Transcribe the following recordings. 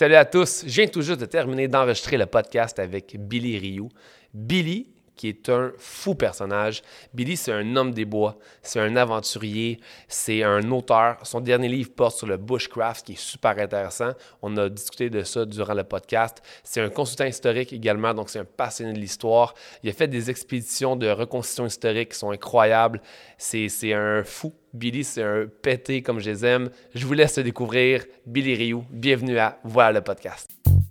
Salut à tous. Je viens tout juste de terminer d'enregistrer le podcast avec Billy Rioux. Billy, qui est un fou personnage. Billy, c'est un homme des bois, c'est un aventurier, c'est un auteur. Son dernier livre porte sur le bushcraft, qui est super intéressant. On a discuté de ça durant le podcast. C'est un consultant historique également, donc c'est un passionné de l'histoire. Il a fait des expéditions de reconstitution historique qui sont incroyables. C'est un fou. Billy, c'est un pété comme je les aime. Je vous laisse découvrir Billy Rioux. Bienvenue à Voilà le podcast.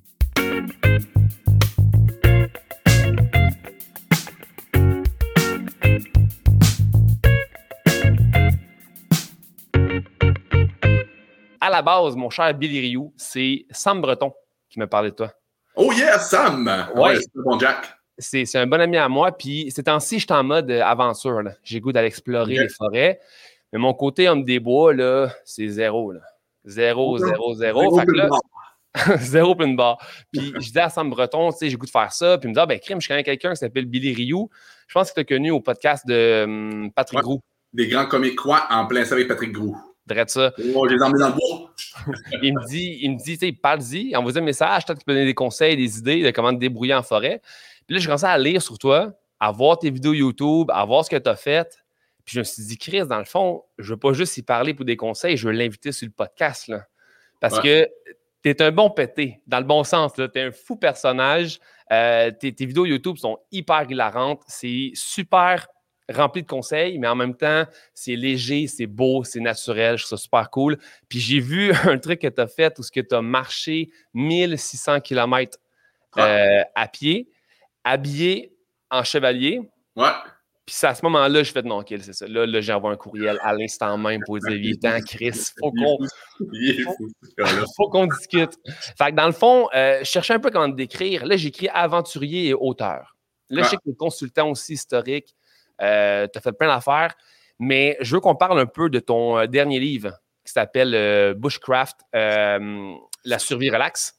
À la base, mon cher Billy Rioux, c'est Sam Breton qui me parlait de toi. Oh yeah, Sam! Ouais, c'est bon Jack. C'est un bon ami à moi. Puis ces temps-ci, je suis en mode aventure. Là. J'ai le goût d'aller explorer les forêts. Mais mon côté homme des bois, là, c'est zéro. Là. Zéro. Fait que là, zéro plein de barre. Puis je dis à Sam Breton, tu sais, j'ai le goût de faire ça. Puis il me dit, crime, je connais quelqu'un qui s'appelle Billy Rioux. Je pense que tu as connu au podcast de Patrick Groux. Des grands comiques quoi en plein ça avec Patrick Groux. Drette ça. Oh, je les ai emmenés dans le bois. il me dit, tu sais, parle-y, envoie un message, peut-être tu peux donner des conseils, des idées de comment te débrouiller en forêt. Puis là, j'ai commencé à lire sur toi, à voir tes vidéos YouTube, à voir ce que tu as fait. Puis je me suis dit, Chris, dans le fond, je veux pas juste y parler pour des conseils, je veux l'inviter sur le podcast, là. Parce que t'es un bon pété, dans le bon sens, là. T'es un fou personnage. Tes vidéos YouTube sont hyper hilarantes. C'est super rempli de conseils, mais en même temps, c'est léger, c'est beau, c'est naturel. Je trouve ça super cool. Puis j'ai vu un truc que tu as fait où tu as marché 1600 km à pied, habillé en chevalier. Ouais. Puis c'est à ce moment-là, je fais non, OK, c'est ça. Là, j'envoie un courriel à l'instant même pour dire, il est temps, Chris, faut qu'on discute. Fait que dans le fond, je cherchais un peu comment te décrire. Là, j'écris aventurier et auteur. Là, je sais que tu es consultant aussi historique. Tu as fait plein d'affaires, mais je veux qu'on parle un peu de ton dernier livre qui s'appelle Bushcraft, La survie relax.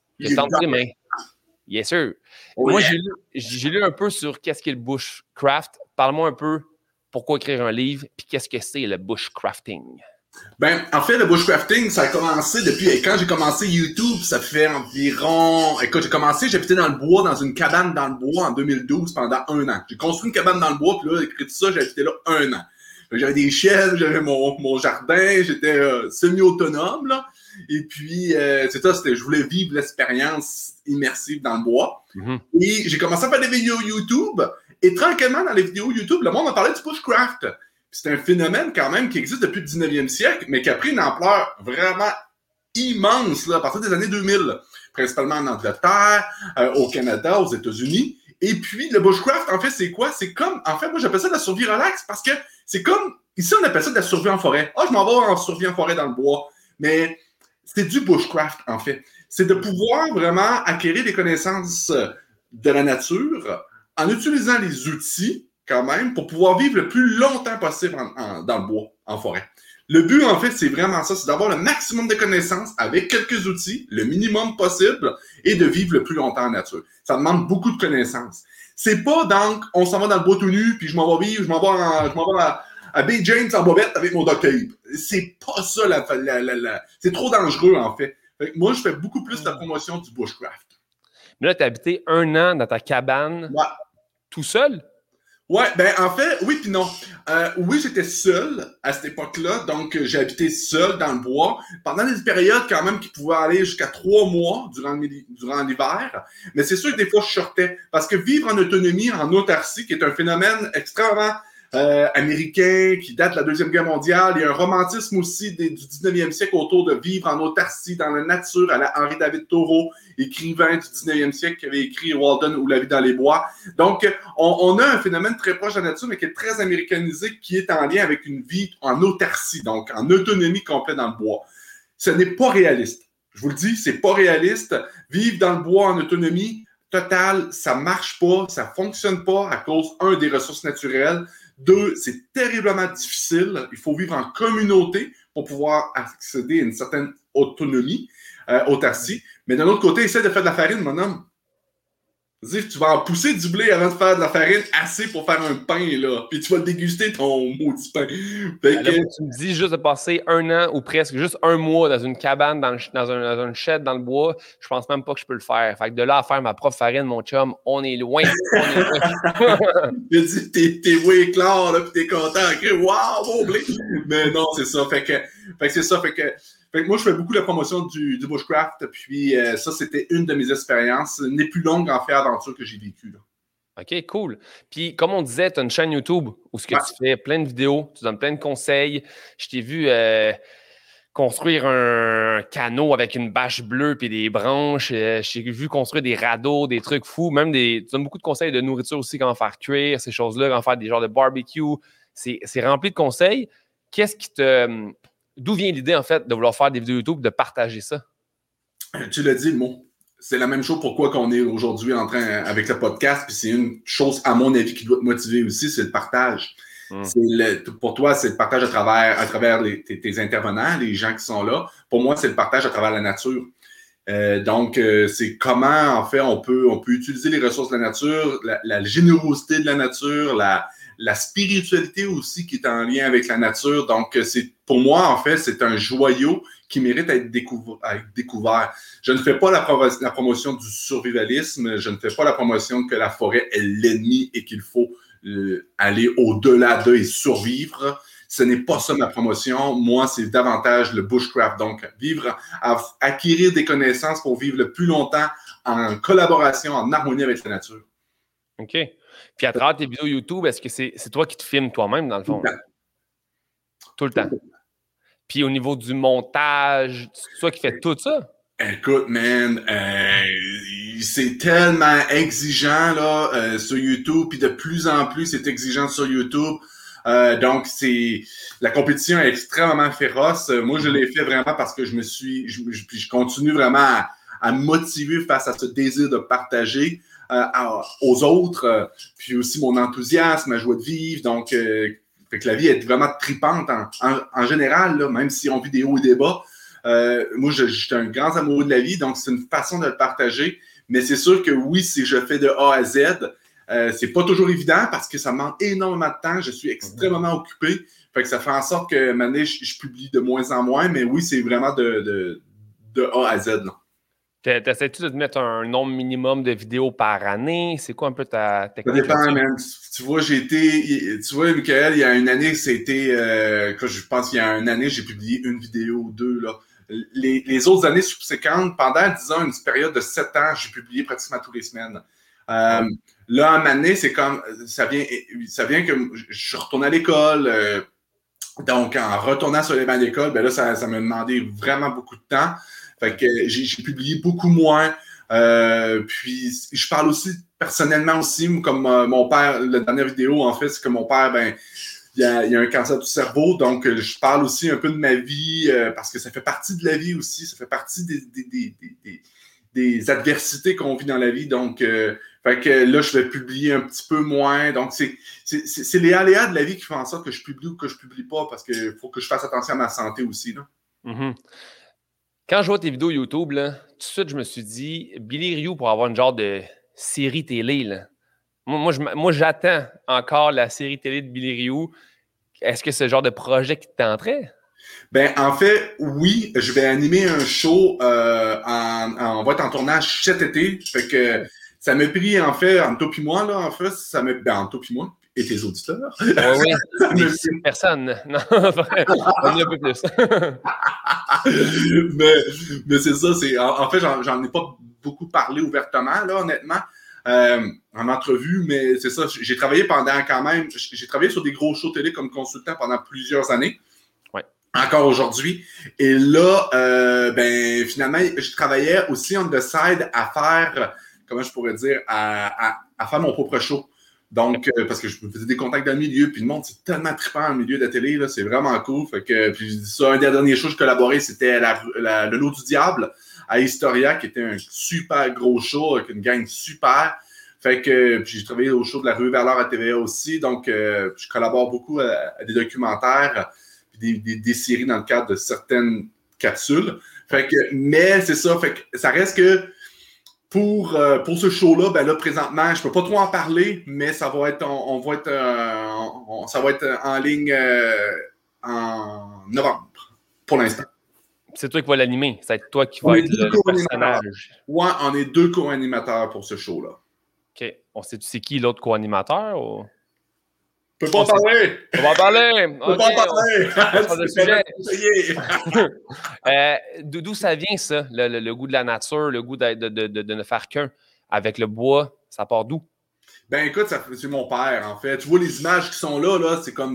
Yes, sir. Oh, moi, j'ai lu un peu sur qu'est-ce qu'est le bushcraft. Parle-moi un peu pourquoi écrire un livre, puis qu'est-ce que c'est le bushcrafting. Ben, en fait, le bushcrafting, ça a commencé depuis, quand j'ai commencé YouTube, ça fait environ, écoute, j'habitais dans le bois, dans une cabane dans le bois en 2012 pendant 1 an. J'ai construit une cabane dans le bois, puis là, écrit ça, j'habitais là 1 an. J'avais des chèvres, j'avais mon jardin, j'étais semi-autonome, là. Et puis, c'est ça, je voulais vivre l'expérience immersive dans le bois. Mm-hmm. Et j'ai commencé à faire des vidéos YouTube, et tranquillement, dans les vidéos YouTube, le monde m'a parlé du bushcraft. C'est un phénomène quand même qui existe depuis le 19e siècle, mais qui a pris une ampleur vraiment immense là, à partir des années 2000, principalement en Angleterre, au Canada, aux États-Unis. Et puis, le bushcraft, en fait, c'est quoi? C'est comme, en fait, moi, j'appelle ça de la survie relax parce que c'est comme, ici, on appelle ça de la survie en forêt. Je m'en vais en survie en forêt dans le bois. Mais c'est du bushcraft, en fait. C'est de pouvoir vraiment acquérir des connaissances de la nature en utilisant les outils quand même, pour pouvoir vivre le plus longtemps possible dans le bois, en forêt. Le but, en fait, c'est vraiment ça, c'est d'avoir le maximum de connaissances avec quelques outils, le minimum possible, et de vivre le plus longtemps en nature. Ça demande beaucoup de connaissances. C'est pas donc, on s'en va dans le bois tout nu, puis je m'en vais vivre, je m'en vais à Bay James en bobette avec mon duct tape. C'est pas ça, c'est trop dangereux, en fait. Fait que moi, je fais beaucoup plus la promotion du bushcraft. Mais là, tu as habité 1 an dans ta cabane, tout seul? Ouais, ben en fait, oui puis non. Oui, j'étais seul à cette époque-là, donc j'ai habité seul dans le bois pendant des périodes quand même qui pouvaient aller jusqu'à 3 mois durant l'hiver. Mais c'est sûr que des fois, je sortais parce que vivre en autonomie, en autarcie, qui est un phénomène extrêmement américain qui date de la Deuxième Guerre mondiale. Il y a un romantisme aussi du 19e siècle autour de vivre en autarcie, dans la nature, à la Henri David Thoreau, écrivain du 19e siècle qui avait écrit Walden ou La vie dans les bois. Donc, on a un phénomène très proche de la nature, mais qui est très américanisé, qui est en lien avec une vie en autarcie, donc en autonomie complète dans le bois. Ce n'est pas réaliste. Je vous le dis, c'est pas réaliste. Vivre dans le bois en autonomie totale, ça marche pas, ça fonctionne pas à cause, des ressources naturelles. 2, c'est terriblement difficile. Il faut vivre en communauté pour pouvoir accéder à une certaine autonomie, autarcie. Mais d'un autre côté, essaie de faire de la farine, mon homme. Dis, tu vas en pousser du blé avant de faire de la farine assez pour faire un pain, là. Puis tu vas déguster ton maudit pain. Fait Là, que, moi, tu me dis juste de passer 1 an ou presque juste 1 mois dans une cabane, dans un shed dans le bois, je pense même pas que je peux le faire. Fait que de là à faire ma propre farine, mon chum, on est loin. On est loin. je dis, t'es way clair, là, pis t'es content. Okay? Waouh, mon blé! Mais non, c'est ça. Fait que c'est ça. Fait que moi, je fais beaucoup la promotion du bushcraft. Puis ça, c'était une de mes expériences, les plus longues en fait aventure que j'ai vécues, là. OK, cool. Puis, comme on disait, tu as une chaîne YouTube où ce que Ouais. tu fais plein de vidéos, tu donnes plein de conseils. Je t'ai vu construire un canot avec une bâche bleue puis des branches. Je t'ai vu construire des radeaux, des trucs fous. Tu donnes beaucoup de conseils de nourriture aussi, comment faire cuire ces choses-là, comment faire des genres de barbecue. C'est rempli de conseils. D'où vient l'idée, en fait, de vouloir faire des vidéos YouTube, de partager ça? Tu l'as dit, le mot. C'est la même chose pourquoi qu'on est aujourd'hui en train avec le podcast. Puis c'est une chose, à mon avis, qui doit te motiver aussi, c'est le partage. Pour toi, c'est le partage à travers tes intervenants, les gens qui sont là. Pour moi, c'est le partage à travers la nature. Donc, c'est comment, en fait, on peut utiliser les ressources de la nature, la générosité de la nature, la spiritualité aussi qui est en lien avec la nature. Donc, pour moi, en fait, c'est un joyau qui mérite à être découvert. Je ne fais pas la promotion du survivalisme. Je ne fais pas la promotion que la forêt est l'ennemi et qu'il faut aller au-delà d'eux et survivre. Ce n'est pas ça ma promotion. Moi, c'est davantage le bushcraft. Donc, acquérir des connaissances pour vivre le plus longtemps en collaboration, en harmonie avec la nature. OK. Puis à travers tes vidéos YouTube, est-ce que c'est toi qui te filmes toi-même, dans le fond? Tout le temps. Puis au niveau du montage, c'est toi qui fais tout ça? Écoute, man, c'est tellement exigeant là sur YouTube, puis de plus en plus c'est exigeant sur YouTube. Donc la compétition est extrêmement féroce. Moi, je l'ai fait vraiment parce que je continue vraiment à me motiver face à ce désir de partager aux autres, puis aussi mon enthousiasme, ma joie de vivre. Donc, fait que la vie est vraiment tripante en général, là, même si on vit des hauts et des bas. Moi, je suis un grand amoureux de la vie, donc c'est une façon de le partager. Mais c'est sûr que oui, si je fais de A à Z, c'est pas toujours évident parce que ça demande énormément de temps. Je suis extrêmement occupé. Fait que ça fait en sorte que maintenant, je publie de moins en moins. Mais oui, c'est vraiment de A à Z. T'essaies-tu de te mettre un nombre minimum de vidéos par année? C'est quoi un peu ta technique? Ça dépend, man. Tu vois, Michael, il y a une année, je pense qu'il y a une année, j'ai publié une vidéo ou deux, là. Les autres années subséquentes, pendant, disons, une période de 7 ans, j'ai publié pratiquement tous les semaines. Là, en année, c'est comme, ça vient que je suis retourné à l'école, donc en retournant sur les bancs d'école, ben là, ça m'a demandé vraiment beaucoup de temps. Fait que j'ai publié beaucoup moins. Puis, je parle aussi personnellement aussi, comme mon père, la dernière vidéo, en fait, c'est que mon père, ben, il y a un cancer du cerveau, donc je parle aussi un peu de ma vie, parce que ça fait partie de la vie aussi, ça fait partie des adversités qu'on vit dans la vie, donc fait que là, je vais publier un petit peu moins, donc c'est les aléas de la vie qui font en sorte que je publie ou que je publie pas, parce qu'il faut que je fasse attention à ma santé aussi, là. Mm-hmm. Quand je vois tes vidéos YouTube, là, tout de suite, je me suis dit, Billy Rioux pour avoir une genre de série télé, là. Moi, j'attends encore la série télé de Billy Rioux. Est-ce que c'est le genre de projet qui te tenterait? Ben, en fait, oui, je vais animer un show, on va être en tournage cet été. Fait que ça m'a pris, en fait, entre toi et moi, là, en fait, entre toi et moi et tes auditeurs. Oui, les 6 personnes. Non, on est un peu plus. mais c'est ça, en fait, j'en ai pas beaucoup parlé ouvertement, là, honnêtement, en entrevue, mais c'est ça, j'ai travaillé j'ai travaillé sur des gros shows télé comme consultant pendant plusieurs années. Ouais. Encore aujourd'hui. Et là, ben, finalement, je travaillais aussi on the side à faire, comment je pourrais dire, à faire mon propre show. Donc, parce que je me faisais des contacts dans le milieu, puis le monde, c'est tellement trippant dans le milieu de la télé, là, c'est vraiment cool. Fait que, puis ça, un des derniers shows que je collaborais, c'était le Lot du Diable à Historia, qui était un super gros show avec une gang super. Fait que, puis j'ai travaillé au show de la Rue vers l'Or à TVA aussi, donc je collabore beaucoup à des documentaires, puis des séries dans le cadre de certaines capsules. Fait que, mais c'est ça, fait que ça reste que Pour ce show-là, ben là, présentement, je peux pas trop en parler, mais ça va être, ça va être en ligne en novembre, pour l'instant. C'est toi qui vas l'animer. Ça va être toi qui On vas est être deux le personnage. Ouais, on est 2 co-animateurs pour ce show-là. OK. On sait-tu c'est qui l'autre co-animateur? Ou... Je peux pas en parler! On va en parler! Je peux pas en parler! On change de sujet. sujet. D'où ça vient, ça? Le goût de la nature, le goût de ne faire qu'un avec le bois, ça part d'où? Ben écoute, c'est mon père, en fait. Tu vois les images qui sont là, c'est comme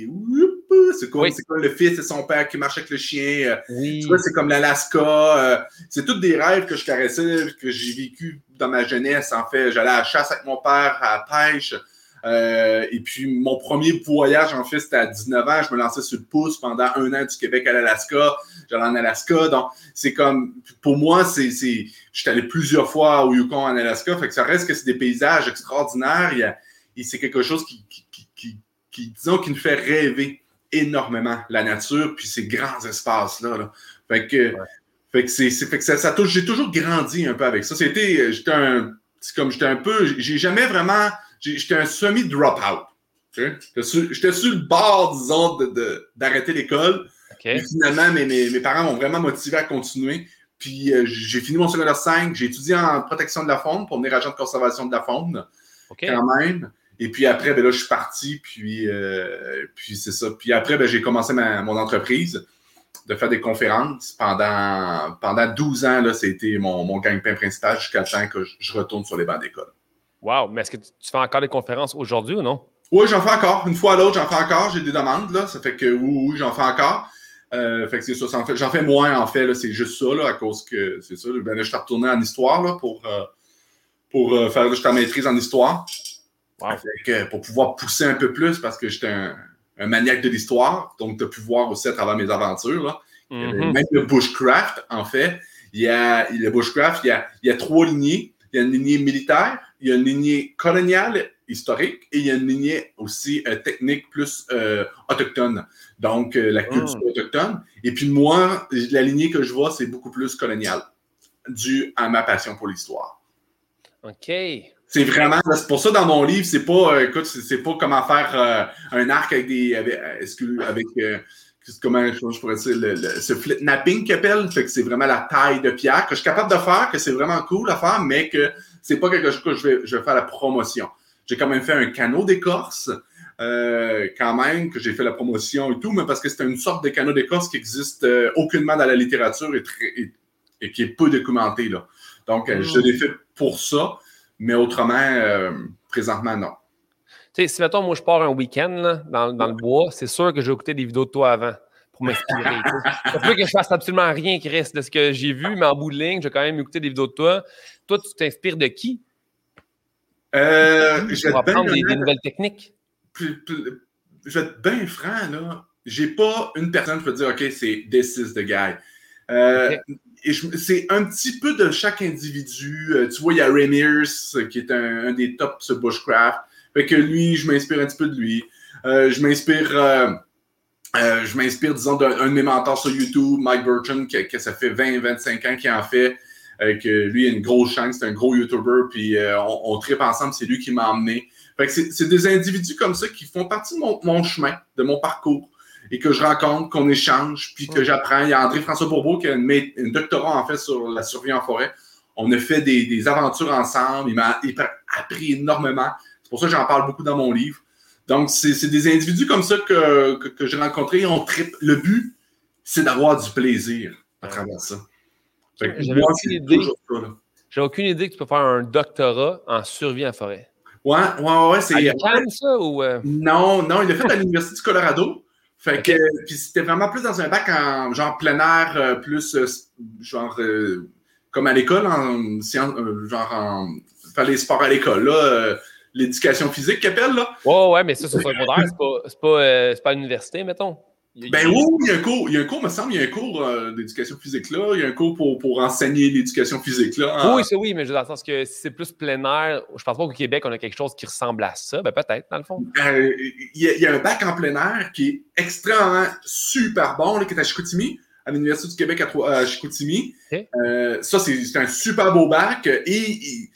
le fils et son père qui marchent avec le chien. Oui. Tu vois, c'est comme l'Alaska. C'est tous des rêves que je caressais, que j'ai vécu dans ma jeunesse, en fait. J'allais à la chasse avec mon père, à la pêche. Et puis, mon premier voyage, en fait, c'était à 19 ans. Je me lançais sur le pouce pendant 1 an du Québec à l'Alaska. J'allais en Alaska. Donc, c'est comme, pour moi, je suis allé plusieurs fois au Yukon, en Alaska. Fait que ça reste que c'est des paysages extraordinaires. C'est quelque chose qui, disons, qui nous fait rêver énormément, la nature, puis ces grands espaces-là. Là. Fait que j'ai toujours grandi un peu avec ça. J'étais un peu, j'ai jamais vraiment, j'étais un semi-drop-out. J'étais sur le bord, disons, d'arrêter l'école. Okay. Et finalement, mes parents m'ont vraiment motivé à continuer. Puis j'ai fini mon secondaire 5. J'ai étudié en protection de la faune pour devenir agent de conservation de la faune. Okay. Quand même. Et puis après, ben là, je suis parti. Puis c'est ça. Puis après, ben, j'ai commencé mon entreprise de faire des conférences. Pendant 12 ans, là, c'était mon gagne-pain principal jusqu'à le temps que je retourne sur les bancs d'école. Wow! Mais est-ce que tu fais encore des conférences aujourd'hui ou non? Oui, j'en fais encore. Une fois à l'autre, j'en fais encore. J'ai des demandes, là. Ça fait que oui, j'en fais encore. Fait que c'est ça. J'en fais moins, en fait. Là, c'est juste ça, là, à cause que c'est ça. Ben là, je suis retourné en histoire, là, pour faire juste la maîtrise en histoire. Wow. Fait que, pour pouvoir pousser un peu plus, parce que j'étais un maniaque de l'histoire. Donc, de pouvoir aussi à travers mes aventures, là. Mm-hmm. Même le bushcraft, en fait. Le bushcraft, il y a 3 lignées. Il y a une lignée militaire, il y a une lignée coloniale, historique, et il y a une lignée aussi technique plus autochtone. Donc, la culture autochtone. Et puis moi, la lignée que je vois, c'est beaucoup plus coloniale, dû à ma passion pour l'histoire. OK. C'est vraiment, c'est pour ça dans mon livre, c'est pas, écoute, c'est pas comment faire un arc avec comment je pourrais dire, ce flip-napping qu'ils appellent, fait que c'est vraiment la taille de pierre que je suis capable de faire, que c'est vraiment cool à faire, mais que c'est pas quelque chose que je vais faire la promotion. J'ai quand même fait un canot d'écorce, quand même, que j'ai fait la promotion et tout, mais parce que c'est une sorte de canot d'écorce qui existe aucunement dans la littérature et qui est peu documenté, là. Donc, je l'ai fait pour ça, mais autrement, présentement, non. Tu sais, si, mettons, moi, je pars un week-end là, dans le bois, c'est sûr que je vais écouter des vidéos de toi avant pour m'inspirer. Ça peut que je fasse absolument rien qui reste de ce que j'ai vu, mais en bout de ligne, je vais quand même écouter des vidéos de toi. Toi, tu t'inspires de qui? Pour apprendre des nouvelles techniques? Je vais être bien franc, là. J'ai pas une personne qui peut dire, OK, c'est this is the guy. Okay. Et c'est un petit peu de chaque individu. Tu vois, il y a Ray Mears, qui est un des tops sur bushcraft. Fait que lui, je m'inspire un petit peu de lui. Je m'inspire, disons, d'un de mes mentors sur YouTube, Mike Burton, que ça fait 20-25 ans qu'il en fait. Que lui a une grosse chance, c'est un gros YouTuber, puis on tripe ensemble, c'est lui qui m'a emmené. Fait que c'est des individus comme ça qui font partie de mon chemin, de mon parcours, et que je rencontre, qu'on échange, puis que j'apprends. Il y a André-François Bourbeau qui a une doctorat, en fait, sur la survie en forêt. On a fait des aventures ensemble. Il m'a appris énormément. C'est pour ça que j'en parle beaucoup dans mon livre. Donc, c'est des individus comme ça que j'ai rencontrés. On tripe. Le but, c'est d'avoir du plaisir à travers ça. J'avais aucune idée que tu peux faire un doctorat en survie en forêt. Ouais, c'est... À l'UQAM, ça, ou... Non, il a fait à l'Université du Colorado. Fait que, puis c'était vraiment plus dans un bac en genre plein air, plus genre comme à l'école, faire les sports à l'école, là, l'éducation physique qu'ils appellent, là. Ouais, mais ça, c'est secondaire, c'est pas à l'université, mettons. Ben oui, il y a un cours, me semble, il y a un cours d'éducation physique là, il y a un cours pour enseigner l'éducation physique là. Oui, mais je veux dans le sens que si c'est plus plein air, je pense pas qu'au Québec, on a quelque chose qui ressemble à ça, ben peut-être, dans le fond. Il y a un bac en plein air qui est extrêmement super bon, là, qui est à Chicoutimi. à l'Université du Québec à Chicoutimi. OK. Ça, c'est un super beau bac. Et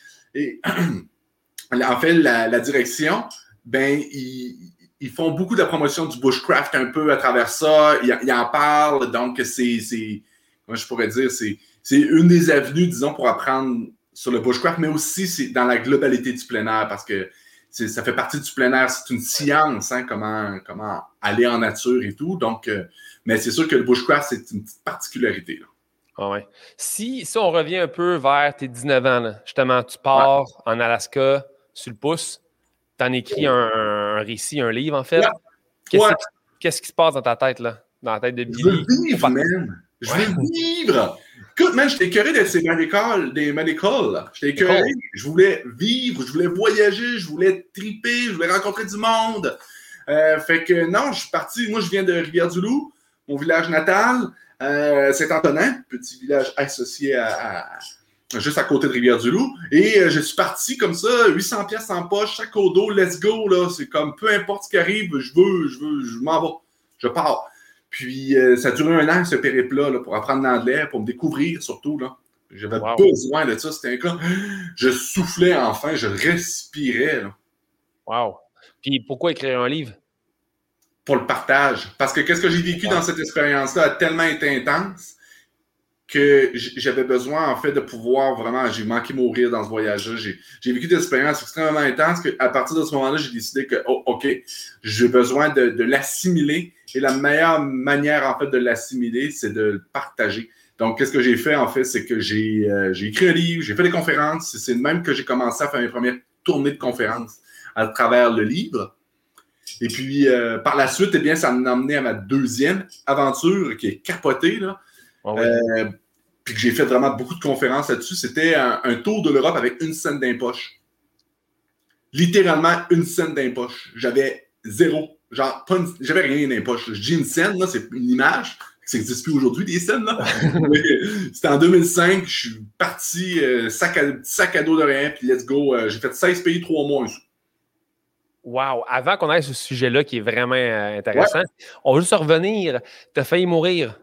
en fait, la direction, ben, ils font beaucoup de la promotion du bushcraft un peu à travers ça. Ils en parlent. Donc, moi, je pourrais dire, c'est une des avenues, disons, pour apprendre sur le bushcraft, mais aussi c'est dans la globalité du plein air parce que ça fait partie du plein air. C'est une science, hein, comment aller en nature et tout. Donc, mais c'est sûr que le bushcraft, c'est une petite particularité, là. Ah ouais. Si on revient un peu vers tes 19 ans, là, justement, tu pars en Alaska sur le pouce, tu en écris un récit, un livre, en fait. Ouais. Qu'est-ce qui se passe dans ta tête, là? Dans la tête de Billy? Je veux vivre, man! Je veux vivre! Écoute, man, j'étais écœuré de ces des medical. J'étais écœuré. Je voulais vivre, je voulais voyager, je voulais triper, je voulais rencontrer du monde. Fait que non, je suis parti. Moi, je viens de Rivière-du-Loup, mon village natal. Saint-Antonin, petit village associé juste à côté de Rivière-du-Loup. Et je suis parti comme ça, 800 pièces en poche, chaque au dos, let's go, là. C'est comme peu importe ce qui arrive, je m'en vais. Je pars. Puis ça a duré 1 an, ce périple-là, pour apprendre l'anglais, pour me découvrir surtout, là. J'avais besoin de ça. C'était un cas. Je soufflais enfin, je respirais, là. Wow. Puis pourquoi écrire un livre? Pour le partage. Parce que qu'est-ce que j'ai vécu dans cette expérience-là a tellement été intense que j'avais besoin, en fait, de pouvoir vraiment... J'ai manqué mourir dans ce voyage-là. J'ai vécu des expériences extrêmement intenses qu'à partir de ce moment-là, j'ai décidé que, OK, j'ai besoin de l'assimiler. Et la meilleure manière, en fait, de l'assimiler, c'est de le partager. Donc, qu'est-ce que j'ai fait, en fait, c'est que j'ai écrit un livre, j'ai fait des conférences. C'est de même que j'ai commencé à faire mes premières tournées de conférences à travers le livre. Et puis, par la suite, eh bien, ça m'a emmené à ma deuxième aventure qui est capotée, là. Oh oui. Puis que j'ai fait vraiment beaucoup de conférences là-dessus. C'était un tour de l'Europe avec 1 cent d'impoche. Littéralement 1 cent d'impoche. J'avais zéro. Genre, j'avais rien d'impoche. Je dis 1 cent, là, c'est une image. Ça n'existe plus aujourd'hui, des scènes, là. C'était en 2005. Je suis parti, sac à dos de rien, puis let's go. J'ai fait 16 pays, 3 mois. Wow! Avant qu'on aille sur ce sujet-là qui est vraiment intéressant, on veut juste revenir. Tu as failli mourir.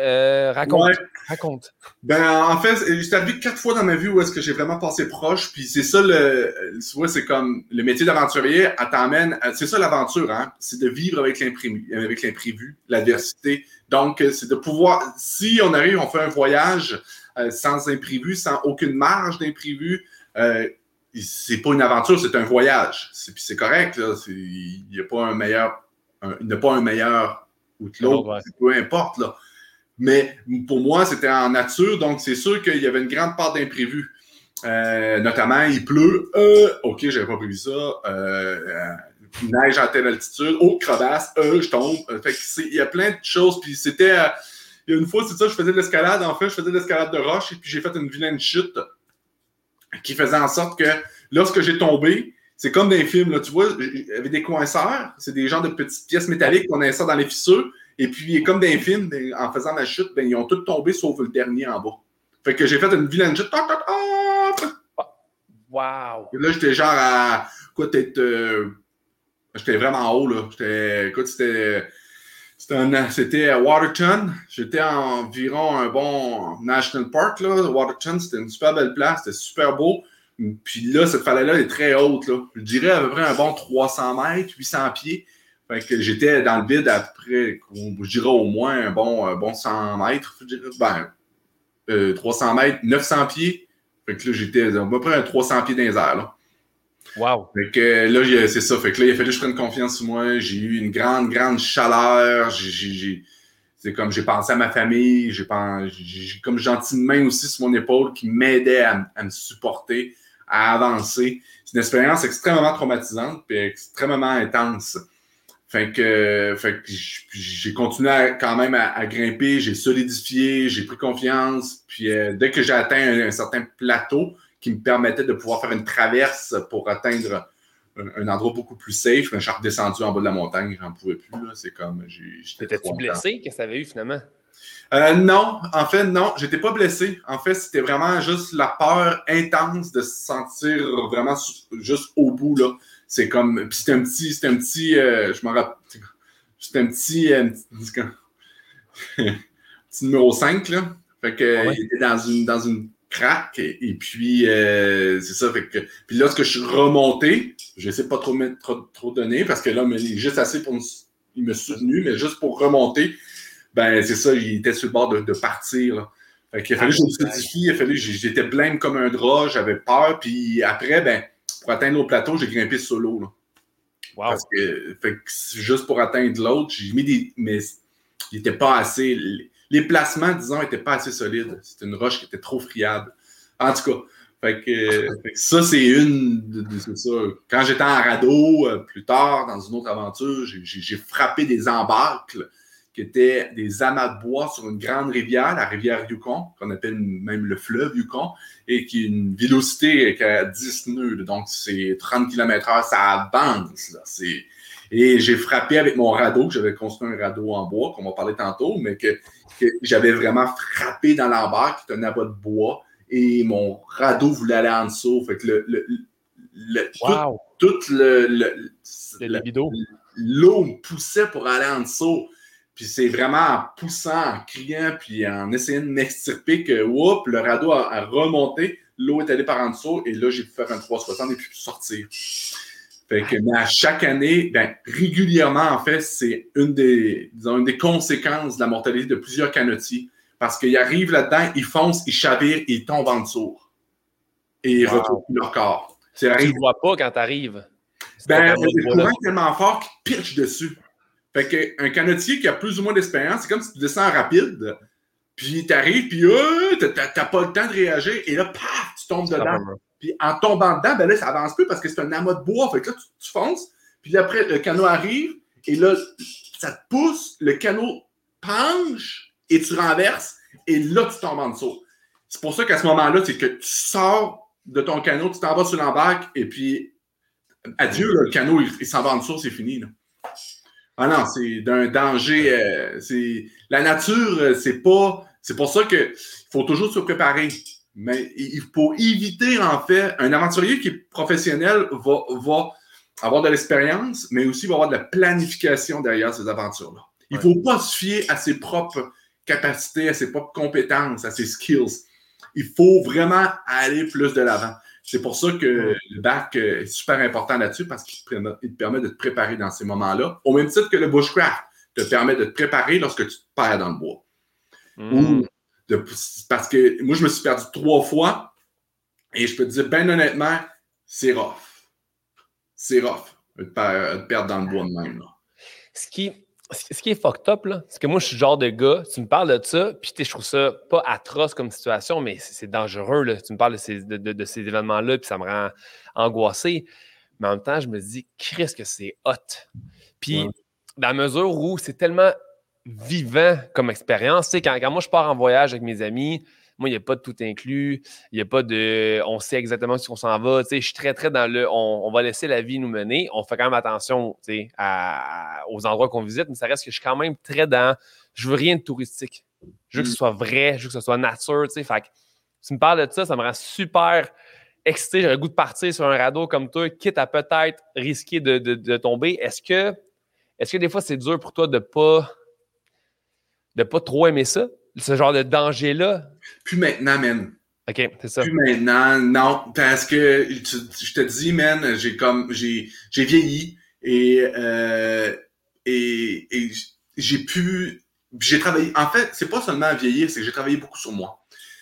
Raconte. Ben, en fait, j'étais arrivé 4 fois dans ma vie où est-ce que j'ai vraiment passé proche, puis c'est ça, tu vois, c'est comme le métier d'aventurier, c'est ça l'aventure, hein, c'est de vivre avec l'imprévu, l'adversité. Donc, c'est de pouvoir, si on arrive, on fait un voyage sans imprévu, sans aucune marge d'imprévu, c'est pas une aventure, c'est un voyage. Puis c'est correct, là, il n'y a pas un meilleur, il n'y a pas un meilleur ou que l'autre, peu importe, là. Mais pour moi, c'était en nature, donc c'est sûr qu'il y avait une grande part d'imprévu. Notamment, il pleut. OK, j'avais pas prévu ça. Neige à telle altitude. Oh, crevasse. Je tombe. Fait que il y a plein de choses. Puis c'était... il y a une fois, c'est ça, je faisais de l'escalade. En fait, je faisais de l'escalade de roche et puis j'ai fait une vilaine chute qui faisait en sorte que lorsque j'ai tombé, c'est comme dans les films, là, tu vois, il y avait des coinceurs. C'est des genres de petites pièces métalliques qu'on insère dans les fissures. Et puis, comme dans les films, en faisant ma chute, ben, ils ont tous tombé sauf le dernier en bas. Fait que j'ai fait une vilaine chute. Wow! Et là, j'étais genre à... Quoi, peut-être... j'étais vraiment haut, là. Écoute, c'était à Waterton. J'étais environ un bon National Park, là. Waterton, c'était une super belle place. C'était super beau. Puis là, cette falaise-là est très haute, là. Je dirais à peu près un bon 300 mètres, 800 pieds. Fait que j'étais dans le vide à peu près, je dirais au moins un bon 100 mètres. Je dirais, 300 mètres, 900 pieds. Fait que là, j'étais à peu près à 300 pieds dans les airs, là. Wow! Fait que là, c'est ça. Fait que là, il a fallu que je prenne confiance sur moi. J'ai eu une grande, grande chaleur. C'est comme j'ai pensé à ma famille. J'ai comme gentil main aussi sur mon épaule qui m'aidait à me supporter, à avancer. C'est une expérience extrêmement traumatisante et extrêmement intense. Fait que j'ai continué quand même à grimper, j'ai solidifié, j'ai pris confiance. Puis dès que j'ai atteint un certain plateau qui me permettait de pouvoir faire une traverse pour atteindre un endroit beaucoup plus safe, je suis redescendu en bas de la montagne, j'en pouvais plus. Là. C'est comme T'étais-tu blessé? Qu'est-ce que t'avais eu finalement? Non, en fait, non, j'étais pas blessé. En fait, c'était vraiment juste la peur intense de se sentir vraiment juste au bout, là. C'est comme, puis c'était un petit, je m'en rappelle, c'était un petit, petit numéro 5, là. Fait que, Ouais. il était dans une craque, et puis, c'est ça. Fait que, puis lorsque je suis remonté, j'essaie de pas trop donner, parce que là, il est juste assez pour il me soutenu, mais juste pour remonter, ben, c'est ça, il était sur le bord de partir, là. Fait qu'il a fallu que je me solidifie, il a fallu que j'étais blême comme un drap, j'avais peur, puis après, ben, pour atteindre l'autre plateau, j'ai grimpé solo, là. Wow. Parce que, fait que juste pour atteindre l'autre, j'ai mis des. Mais il n'était pas assez. Les placements, disons, n'étaient pas assez solides. C'était une roche qui était trop friable. En tout cas, fait que ça, c'est une. C'est ça. Quand j'étais en radeau, plus tard, dans une autre aventure, j'ai frappé des embâcles qui étaient des amas de bois sur une grande rivière, la rivière Yukon, qu'on appelle même le fleuve Yukon, et qui a une vélocité qui a 10 nœuds. Donc, c'est 30 km/h, ça avance. Là. Et j'ai frappé avec mon radeau, que j'avais construit un radeau en bois, qu'on m'a parlé tantôt, mais que j'avais vraiment frappé dans l'embarque, qui est un abat de bois, et mon radeau voulait aller en dessous. Fait que Wow. tout l'eau me poussait pour aller en dessous. Puis c'est vraiment en poussant, en criant, puis en essayant de m'extirper que, whoop, le radeau a remonté, l'eau est allée par en dessous, et là, j'ai pu faire un 360 et puis sortir. Fait que, mais à chaque année, ben, régulièrement, en fait, c'est une des conséquences de la mortalité de plusieurs canotiers. Parce qu'ils arrivent là-dedans, ils foncent, ils chavirent, ils tombent en dessous. Et ils retrouvent plus leur corps. Tu ne le vois pas quand tu arrives. Ben, le courant est tellement fort qu'il pitch dessus. Fait qu'un canotier qui a plus ou moins d'expérience, c'est comme si tu descends rapide, puis t'arrives, puis t'as pas le temps de réagir, et là, paf, tu tombes dedans. Puis en tombant dedans, ben là, ça avance plus parce que c'est un amas de bois. Fait que là, tu fonces, puis après, le canot arrive, et là, ça te pousse, le canot penche, et tu renverses, et là, tu tombes en dessous. C'est pour ça qu'à ce moment-là, c'est que tu sors de ton canot, tu t'en vas sur l'embarque, et puis, adieu, là, le canot, il s'en va en dessous, c'est fini, là. Ah non, c'est d'un danger. La nature, c'est pas. C'est pour ça qu'il faut toujours se préparer. Mais il faut éviter, en fait, un aventurier qui est professionnel va avoir de l'expérience, mais aussi va avoir de la planification derrière ces aventures-là. Il ne faut pas se fier à ses propres capacités, à ses propres compétences, à ses skills. Il faut vraiment aller plus de l'avant. C'est pour ça que le bac est super important là-dessus, parce qu'il te permet de te préparer dans ces moments-là, au même titre que le bushcraft te permet de te préparer lorsque tu te perds dans le bois. Parce que moi, je me suis perdu 3 fois, et je peux te dire, bien honnêtement, c'est rough. C'est rough de te perdre dans le bois de même. Là. Ce qui est fucked up, là, c'est que moi, je suis le genre de gars, tu me parles de ça, puis je trouve ça pas atroce comme situation, mais c'est dangereux. Là. Tu me parles de ces événements-là, puis ça me rend angoissé. Mais en même temps, je me dis, Christ, que c'est hot. Puis, dans la mesure où c'est tellement vivant comme expérience, tu sais, quand moi, je pars en voyage avec mes amis, moi, il n'y a pas de tout inclus, il n'y a pas de... On sait exactement où on s'en va, tu sais, je suis très, très dans le... On va laisser la vie nous mener, on fait quand même attention, tu sais, aux endroits qu'on visite, mais ça reste que je suis quand même très dans... Je veux rien de touristique. Je veux que ce soit vrai, je veux que ce soit nature, tu sais, fait que tu me parles de ça, ça me rend super excité, j'aurais le goût de partir sur un radeau comme toi, quitte à peut-être risquer de tomber. Est-ce que des fois, c'est dur pour toi de pas trop aimer ça? Ce genre de danger-là? Plus maintenant, man. OK, c'est ça. Plus maintenant, non. Parce que, je te dis, man, j'ai vieilli, et j'ai travaillé. En fait, c'est pas seulement à vieillir, c'est que j'ai travaillé beaucoup sur moi.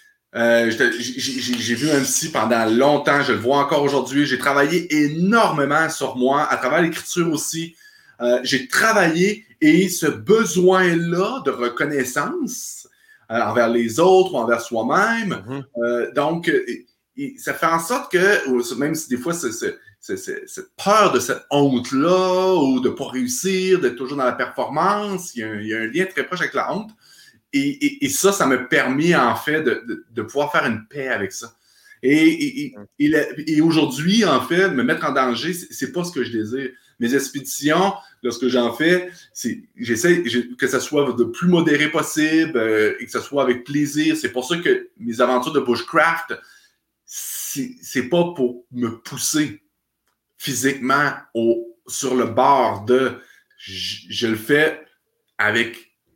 J'ai vu un psy pendant longtemps, je le vois encore aujourd'hui. J'ai travaillé énormément sur moi, à travers l'écriture aussi. J'ai travaillé, et ce besoin-là de reconnaissance envers les autres ou envers soi-même, donc, ça fait en sorte que, même si des fois cette peur de cette honte-là, ou de ne pas réussir, d'être toujours dans la performance, il y a un lien très proche avec la honte. Et ça m'a permis, en fait, de pouvoir faire une paix avec ça. Et aujourd'hui, en fait, me mettre en danger, c'est pas ce que je désire. Mes expéditions, lorsque j'en fais, j'essaie que ça soit le plus modéré possible, et que ça soit avec plaisir. C'est pour ça que mes aventures de bushcraft, c'est pas pour me pousser physiquement sur le bord de... Je le fais avec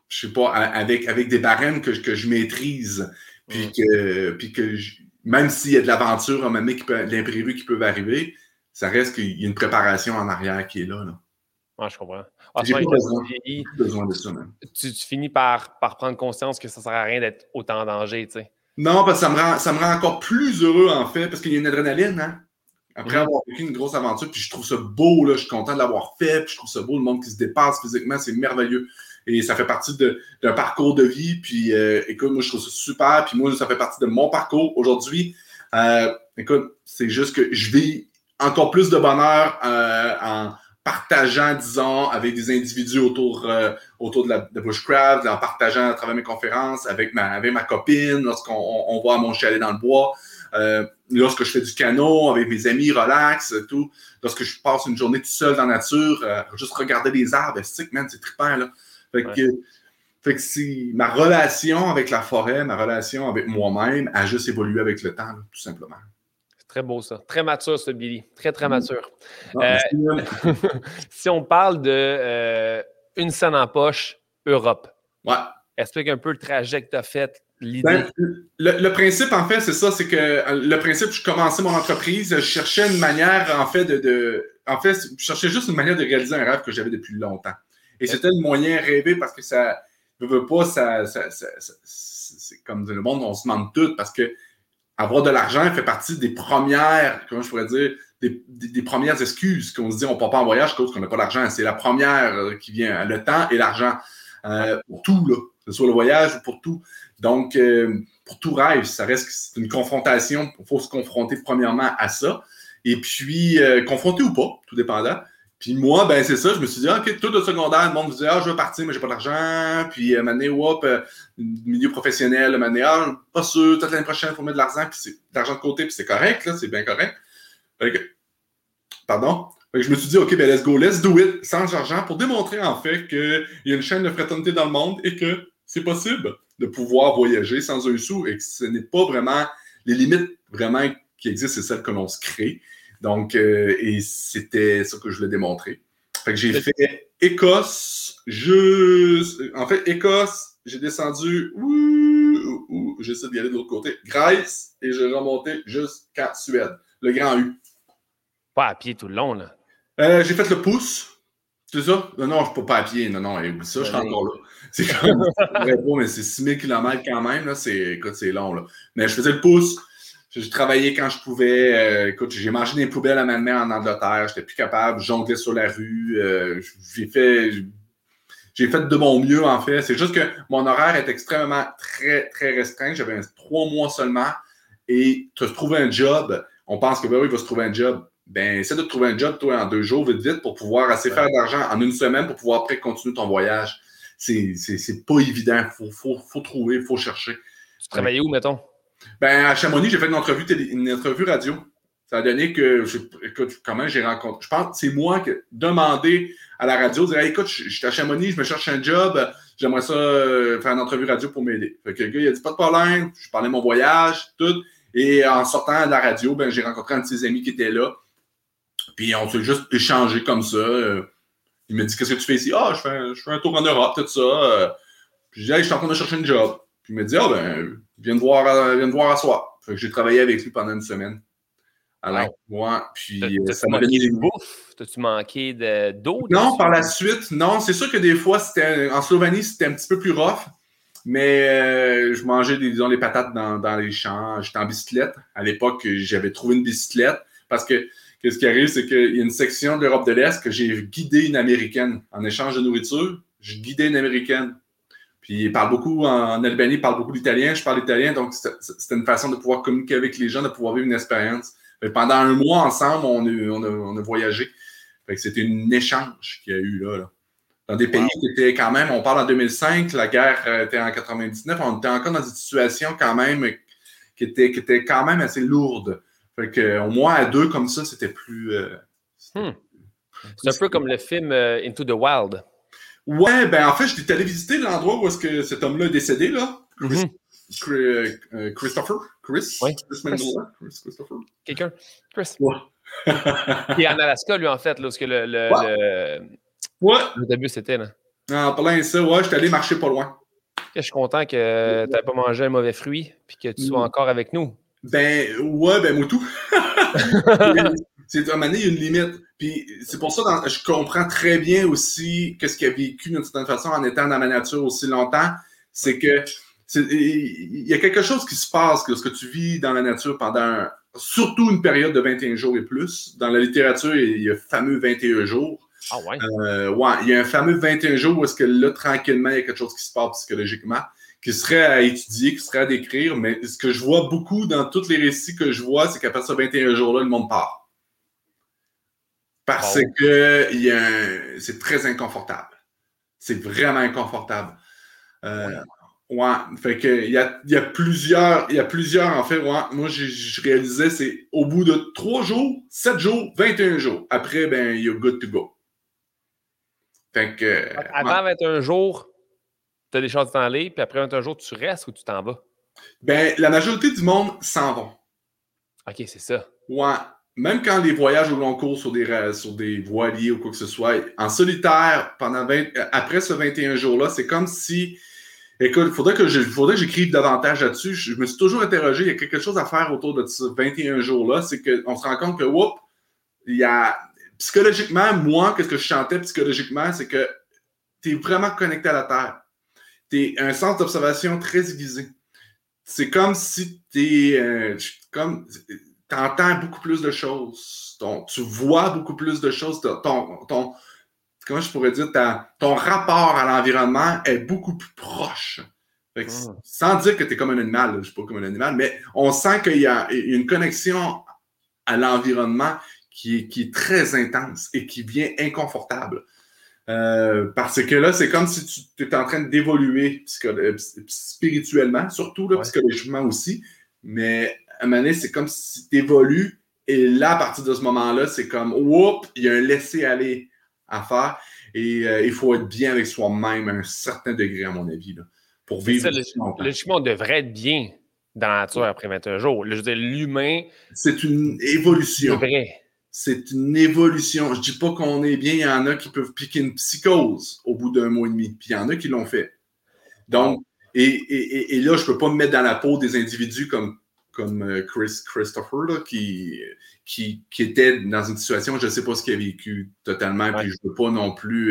je sais pas, avec des barèmes que je maîtrise, puis même s'il y a de l'aventure, à un moment donné, de l'imprévu qui peuvent arriver, ça reste qu'il y a une préparation en arrière qui est là. Ouais, je comprends. J'ai pas besoin de ça, même. Tu finis par prendre conscience que ça sert à rien d'être autant en danger, tu sais. Non, parce que ça me rend encore plus heureux, en fait, parce qu'il y a une adrénaline, hein. Après avoir vécu une grosse aventure, puis je trouve ça beau, là, je suis content de l'avoir fait, puis je trouve ça beau, le monde qui se dépasse physiquement, c'est merveilleux. Et ça fait partie d'un parcours de vie, puis écoute, moi, je trouve ça super, puis moi, ça fait partie de mon parcours aujourd'hui. Écoute, c'est juste que je vis encore plus de bonheur en partageant, disons, avec des individus autour de Bushcraft, en partageant à travers mes conférences, avec ma copine, lorsqu'on va à mon chalet dans le bois, lorsque je fais du canot avec mes amis, relax, tout. Lorsque je passe une journée tout seul dans la nature, juste regarder les arbres, c'est trippant, là. Fait que c'est ma relation avec la forêt, ma relation avec moi-même a juste évolué avec le temps, là, tout simplement. C'est très beau, ça. Très mature, ce Billy. Très, très mature. Si on parle de une scène en poche, Europe. Ouais. Explique un peu le trajet que tu as fait, l'idée. Ben, le principe, en fait, c'est ça, c'est que le principe, je commençais mon entreprise, je cherchais une manière, en fait, je cherchais juste une manière de réaliser un rêve que j'avais depuis longtemps. Et c'était le moyen rêvé parce que ça ne veut pas, c'est comme le monde, on se demande tout parce que avoir de l'argent fait partie des premières, comment je pourrais dire, des premières excuses qu'on se dit on ne part pas en voyage cause qu'on n'a pas d'argent. C'est la première qui vient, le temps et l'argent. Pour tout, là, que ce soit le voyage ou pour tout. Donc, pour tout rêve, ça reste c'est une confrontation. Il faut se confronter premièrement à ça. Et puis, confronter ou pas, tout dépendant. Puis moi, ben c'est ça, je me suis dit, OK, tout le secondaire, le monde me disait, je veux partir, mais j'ai pas d'argent. Puis, m'amener, milieu professionnel, m'amener, pas sûr, peut-être l'année prochaine, il faut mettre de l'argent, puis c'est de l'argent de côté, puis c'est correct, là, c'est bien correct. Pardon? Fait que je me suis dit, OK, ben let's go, let's do it, sans argent, pour démontrer en fait qu'il y a une chaîne de fraternité dans le monde et que c'est possible de pouvoir voyager sans un sou et que ce n'est pas vraiment les limites vraiment qui existent, c'est celles que l'on se crée. Donc, et c'était ça que je voulais démontrer. Fait que j'ai fait Écosse, Écosse, j'ai descendu, j'essaie d'y aller de l'autre côté, Grèce, et j'ai remonté jusqu'à Suède, le Grand U. Pas à pied tout le long, là. J'ai fait le pouce. C'est ça? Non, je ne suis pas à pied. Non, oublie ça, je suis encore là. C'est comme, c'est beau, mais c'est 6000 km quand même. Là. Écoute, c'est long. Là. Mais je faisais le pouce. Je travaillais quand je pouvais. Écoute, j'ai mangé des poubelles à ma mère en Angleterre. J'étais plus capable. Je jonglais sur la rue. J'ai fait de mon mieux, en fait. C'est juste que mon horaire est extrêmement très, très restreint. J'avais 3 mois seulement. Et tu as trouvé un job. On pense que, il va se trouver un job. Ben, essaie de trouver un job, toi, en 2 jours, vite, pour pouvoir assez faire d'argent en 1 semaine pour pouvoir après continuer ton voyage. C'est pas évident. Faut trouver, il faut chercher. Tu travaillais où, mettons? Ben, à Chamonix, j'ai fait une entrevue radio. Ça a donné que, écoute, comment j'ai rencontré. Je pense que c'est moi qui ai demandé à la radio, dire, hey, écoute, je suis à Chamonix, je me cherche un job, j'aimerais ça faire une entrevue radio pour m'aider. Fait que le gars, il a dit, pas de problème, je parlais de mon voyage, tout. Et en sortant de la radio, ben, j'ai rencontré un de ses amis qui était là. Puis on s'est juste échangé comme ça. Il m'a dit, qu'est-ce que tu fais ici? Je fais un tour en Europe, tout ça. Puis je dis, hey, je suis en train de chercher un job. Puis il m'a dit, viens me voir à soir. Fait que j'ai travaillé avec lui pendant 1 semaine. Alors, moi, puis ça m'a donné des bouffe. T'as-tu manqué d'eau? Non, par la suite, non. C'est sûr que des fois, en Slovénie, c'était un petit peu plus rough. Mais je mangeais les patates dans les champs. J'étais en bicyclette. À l'époque, j'avais trouvé une bicyclette parce que ce qui arrive, c'est qu'il y a une section de l'Europe de l'Est que j'ai guidé une Américaine. En échange de nourriture, je guidais une Américaine. Puis il parle beaucoup, en Albanie, il parle beaucoup l'italien, je parle italien, donc c'était une façon de pouvoir communiquer avec les gens, de pouvoir vivre une expérience. Pendant 1 mois ensemble, on a voyagé. Fait que c'était un échange qu'il y a eu là. Dans des pays qui étaient quand même, on parle en 2005, la guerre était en 99, on était encore dans une situation quand même qui était quand même assez lourde. Fait que, au moins à 2 comme ça, c'était plus. C'est un peu comme le film Into the Wild. Ouais, ben en fait, j'étais allé visiter l'endroit où est-ce que cet homme-là est décédé, là. Christopher? Chris? Oui. Christopher? Quelqu'un? Chris. Ouais. Qui est en Alaska, lui, en fait, là, parce que le début, c'était là. En plein ça, ouais, je suis allé marcher pas loin. Je suis content que tu n'aies pas mangé un mauvais fruit puis que tu sois encore avec nous. Ben, ouais, ben, Moutou. C'est, à un moment donné, il y a une limite. Puis c'est pour ça que je comprends très bien aussi qu'est-ce qu'il a vécu d'une certaine façon en étant dans la nature aussi longtemps. C'est que il y a quelque chose qui se passe lorsque tu vis dans la nature pendant surtout une période de 21 jours et plus. Dans la littérature, il y a le fameux 21 jours. Ah ouais? Ouais, il y a un fameux 21 jours où est-ce que là, tranquillement, il y a quelque chose qui se passe psychologiquement, qui serait à étudier, qui serait à décrire, mais ce que je vois beaucoup dans tous les récits que je vois, c'est qu'à partir de ce 21 jours-là, le monde part. Parce que c'est très inconfortable. C'est vraiment inconfortable. Ouais, fait que il y a plusieurs, en fait, ouais, moi je réalisais, c'est au bout de 3 jours, 7 jours, 21 jours. Après, ben, you're good to go. Fait que. Avant 21 jours, tu as des chances d'en aller, puis après 21 jours, tu restes ou tu t'en vas? Ben, la majorité du monde s'en vont. OK, c'est ça. Ouais. Même quand les voyages au long cours sur des voiliers ou quoi que ce soit, en solitaire, après ce 21 jours-là, c'est comme si. Écoute, il faudrait que j'écrive davantage là-dessus. Je me suis toujours interrogé, il y a quelque chose à faire autour de ce 21 jours-là, c'est qu'on se rend compte que, il y a. Psychologiquement, moi, qu'est-ce que je chantais psychologiquement, c'est que tu es vraiment connecté à la Terre. Tu es un sens d'observation très aiguisé. C'est comme si tu entends beaucoup plus de choses. Tu vois beaucoup plus de choses. Comment je pourrais dire, ton rapport à l'environnement est beaucoup plus proche. Sans dire que tu es comme un animal, je ne suis pas comme un animal, mais on sent qu'il y a une connexion à l'environnement qui est très intense et qui devient inconfortable. Parce que là, c'est comme si tu étais en train d'évoluer spirituellement, surtout là, psychologiquement aussi. Mais à un moment donné, c'est comme si tu évolues. Et là, à partir de ce moment-là, c'est comme, il y a un laisser-aller à faire. Et il faut être bien avec soi-même à un certain degré, à mon avis, là, pour vivre longtemps. Logiquement, on devrait être bien dans la nature après 21 jours. Je veux dire, l'humain... C'est une évolution. Devrait. C'est une évolution. Je dis pas qu'on est bien. Il y en a qui peuvent piquer une psychose au bout d'un mois et demi. Puis il y en a qui l'ont fait. Donc, et là, je peux pas me mettre dans la peau des individus comme Christopher, là, qui était dans une situation, je ne sais pas ce qu'il a vécu totalement. Puis je veux pas non plus,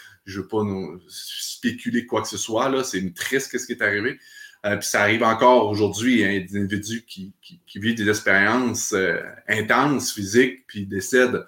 spéculer quoi que ce soit. Là. C'est triste ce qui est arrivé. Puis ça arrive encore aujourd'hui, hein, des individus qui vivent des expériences intenses, physiques, puis décèdent.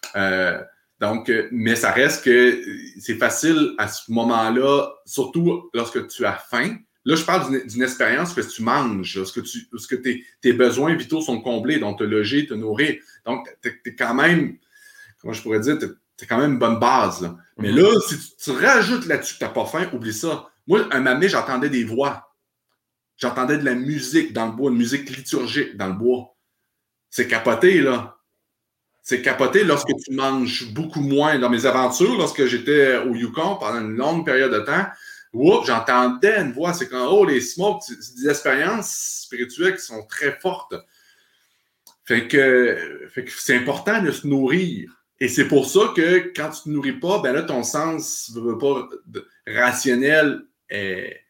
Donc, mais ça reste que c'est facile à ce moment-là, surtout lorsque tu as faim. Là, je parle d'une expérience que tu manges, lorsque tes besoins vitaux sont comblés, donc te loger, te nourrir. Donc, t'es quand même, comment je pourrais dire, t'es quand même une bonne base. Là. Mais là, si tu rajoutes là-dessus que tu n'as pas faim, oublie ça. Moi, un moment donné, j'entendais des voix. J'entendais de la musique dans le bois, une musique liturgique dans le bois. C'est capoté, là. C'est capoté lorsque tu manges beaucoup moins. Dans mes aventures, lorsque j'étais au Yukon pendant une longue période de temps, j'entendais une voix. C'est comme, les smokes, c'est des expériences spirituelles qui sont très fortes. Fait que c'est important de se nourrir. Et c'est pour ça que quand tu ne te nourris pas, ben là, ton sens rationnel est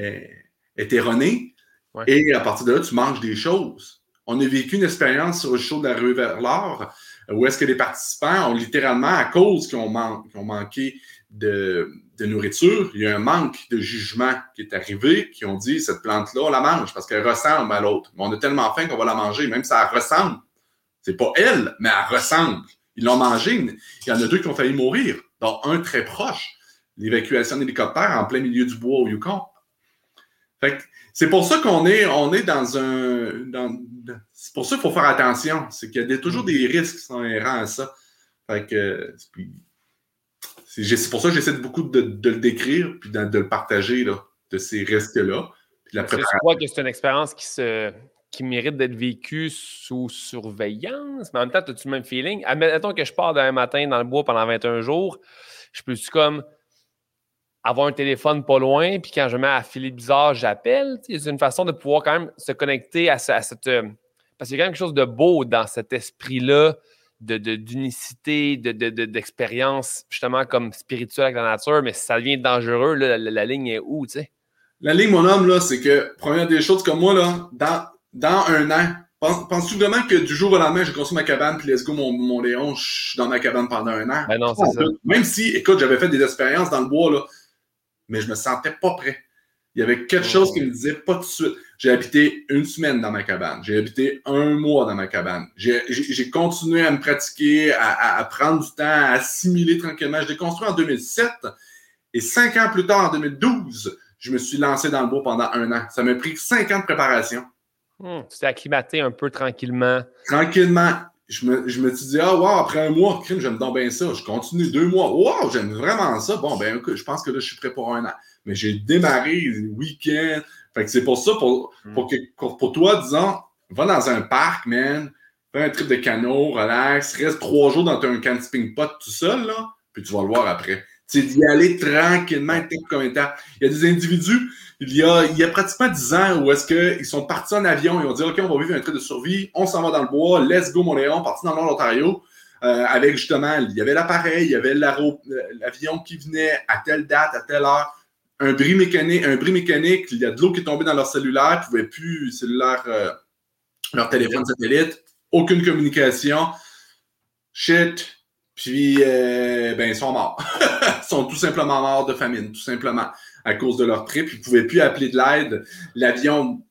erroné. Ouais. Et à partir de là, tu manges des choses. On a vécu une expérience sur le show de la rue vers l'or où est-ce que les participants ont littéralement, à cause qu'ils ont manqué de nourriture, il y a un manque de jugement qui est arrivé, qui ont dit, cette plante-là, on la mange parce qu'elle ressemble à l'autre. Mais on a tellement faim qu'on va la manger, même si elle ressemble. C'est pas elle, mais elle ressemble. Ils l'ont mangée. Il y en a 2 qui ont failli mourir, dont un très proche. L'évacuation d'hélicoptère en plein milieu du bois au Yukon. Fait que c'est pour ça qu'on est dans c'est pour ça qu'il faut faire attention. C'est qu'il y a toujours des risques qui sont inhérents à ça. Fait que c'est pour ça que j'essaie beaucoup de le décrire puis de le partager, là, de ces risques-là. Puis je crois que c'est une expérience qui mérite d'être vécue sous surveillance. Mais en même temps, as-tu le même feeling? Admettons que je pars d'un matin dans le bois pendant 21 jours. Je peux-tu comme avoir un téléphone pas loin, puis quand je me mets à filer bizarre, j'appelle. C'est une façon de pouvoir quand même se connecter à cette... Parce qu'il y a quand même quelque chose de beau dans cet esprit-là d'unicité, d'expérience, justement, comme spirituelle avec la nature, mais si ça devient dangereux, là, la ligne est où, tu sais? La ligne, mon homme, là, c'est que, première des choses, comme moi, là, dans un an, penses-tu vraiment que du jour au lendemain, j'ai construit ma cabane, puis let's go, mon Léon, je suis dans ma cabane pendant un an? Ben non, c'est ça. Même si, écoute, j'avais fait des expériences dans le bois, là, mais je me sentais pas prêt. Il y avait quelque chose qui me disait pas tout de suite. J'ai habité 1 semaine dans ma cabane. J'ai habité 1 mois dans ma cabane. J'ai continué à me pratiquer, à prendre du temps, à assimiler tranquillement. Je l'ai construit en 2007 et 5 ans plus tard, en 2012, je me suis lancé dans le bois pendant 1 an. Ça m'a pris 5 ans de préparation. Tu t'es acclimaté un peu tranquillement. Tranquillement. Je me suis dit, ah, wow, après 1 mois, crime, j'aime donc bien ça. Je continue 2 mois. Wow, j'aime vraiment ça. Bon, ben, écoute, je pense que là, je suis prêt pour 1 an. Mais j'ai démarré le week-end. Fait que c'est pour ça, pour toi, disons, va dans un parc, man. Fais un trip de canot, relax. Reste 3 jours dans un camping pot tout seul, là. Puis tu vas le voir après. C'est d'y aller tranquillement, étape comme étape. Il y a des individus, il y a pratiquement 10 ans où est-ce qu'ils sont partis en avion et ont dit, OK, on va vivre un trip de survie. On s'en va dans le bois. Let's go, mon Léon. Parti dans le nord de l'Ontario. Avec justement, il y avait l'appareil, il y avait l'avion qui venait à telle date, à telle heure. Un bris mécanique, il y a de l'eau qui est tombée dans leur cellulaire, ils ne pouvaient plus leur téléphone satellite, aucune communication, shit, puis ils sont morts. Ils sont tout simplement morts de famine, tout simplement, à cause de leur trip. Ils ne pouvaient plus appeler de l'aide. L'avion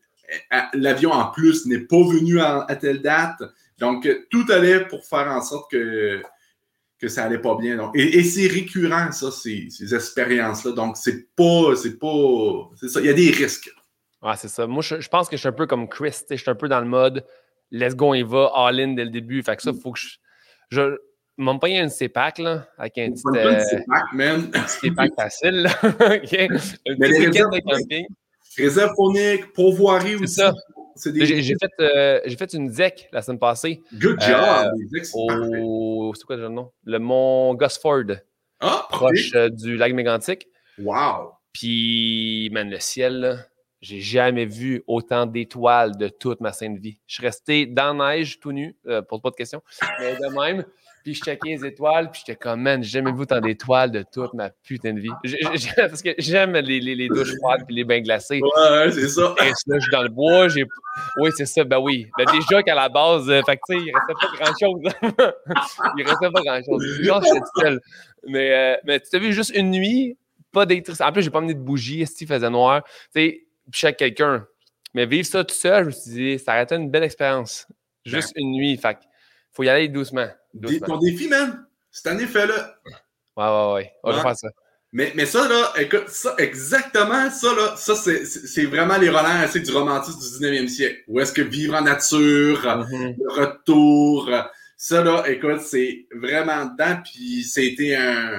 en plus n'est pas venu à telle date. Donc, tout allait pour faire en sorte que ça allait pas bien. Donc, et c'est récurrent, ça, ces expériences-là. Donc, c'est ça. Il y a des risques. Ouais, c'est ça. Moi, je pense que je suis un peu comme Chris. Je suis un peu dans le mode let's go, il va all-in dès le début. Fait que ça, il faut que je m'en paye une CPAC, là, avec un petit CPAC, man. CPAC facile, là. OK. Une petite étiquette de camping. Réserve phonique, pourvoirie aussi. C'est ça. J'ai fait une ZEC la semaine passée. Good job! C'est quoi le nom? Le mont Gosford. Proche du lac Mégantic. Wow! Puis, man, le ciel, là, j'ai jamais vu autant d'étoiles de toute ma sainte vie. Je suis resté dans la neige, tout nu, pose pas de questions, mais de même. Puis je checkais les étoiles, puis j'étais comme, man, j'ai jamais vu autant d'étoiles de toute ma putain de vie. Parce que j'aime les douches froides puis les bains glacés. Ouais, c'est ça. Et là, je suis dans le bois, oui, c'est ça, ben oui. Ben déjà qu'à la base, fait que tu sais, il restait pas grand-chose. Il restait pas grand-chose. Genre, j'étais tout seul. Mais tu t'as vu juste une nuit, pas d'électricité. En plus, j'ai pas amené de bougie, il faisait noir. Tu sais, puis chez quelqu'un. Mais vivre ça tout seul, je me suis dit, ça aurait été une belle expérience. Juste une nuit, fait faut y aller doucement. Ton défi, man, cette année, fais-le. Ouais. On va faire ça. Mais ça, là, écoute, ça, exactement, ça, là, ça, c'est vraiment les relents du romantisme du 19e siècle. Où est-ce que vivre en nature, le retour, ça, là, écoute, c'est vraiment dedans, puis c'était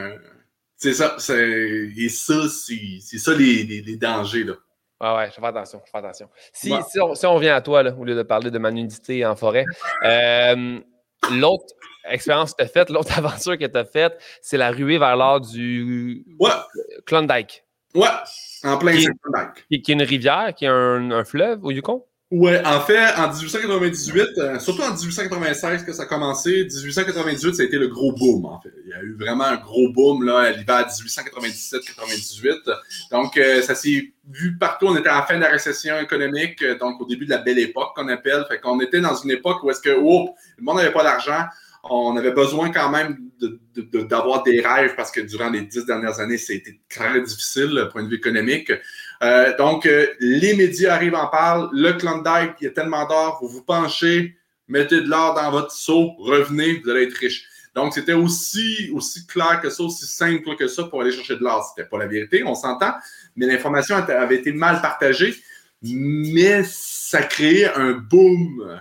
c'est ça, c'est ça les dangers, là. Ouais, je fais attention. Si on vient à toi, là, au lieu de parler de ma nudité en forêt, l'autre expérience que tu as faite, l'autre aventure que tu as faite, c'est la ruée vers l'or du Klondike. Ouais, en plein Klondike. Qui est une rivière, qui est un fleuve au Yukon? Ouais, en fait, en 1898, surtout en 1896 que ça a commencé, 1898, ça a été le gros boom, en fait. Il y a eu vraiment un gros boom, là, à l'hiver 1897-98. Donc, ça s'est vu partout. On était à la fin de la récession économique, donc au début de la belle époque qu'on appelle. Fait qu'on était dans une époque où est-ce que, le monde n'avait pas d'argent. On avait besoin quand même d'avoir des rêves parce que durant les 10 dernières années, ça a été très difficile, du point de vue économique. Donc, les médias arrivent, en parlent. Le Klondike, il y a tellement d'or, vous vous penchez, mettez de l'or dans votre seau, revenez, vous allez être riche. Donc, c'était aussi clair que ça, aussi simple que ça pour aller chercher de l'or. C'était pas la vérité, on s'entend, mais l'information avait été mal partagée, mais ça créait un boom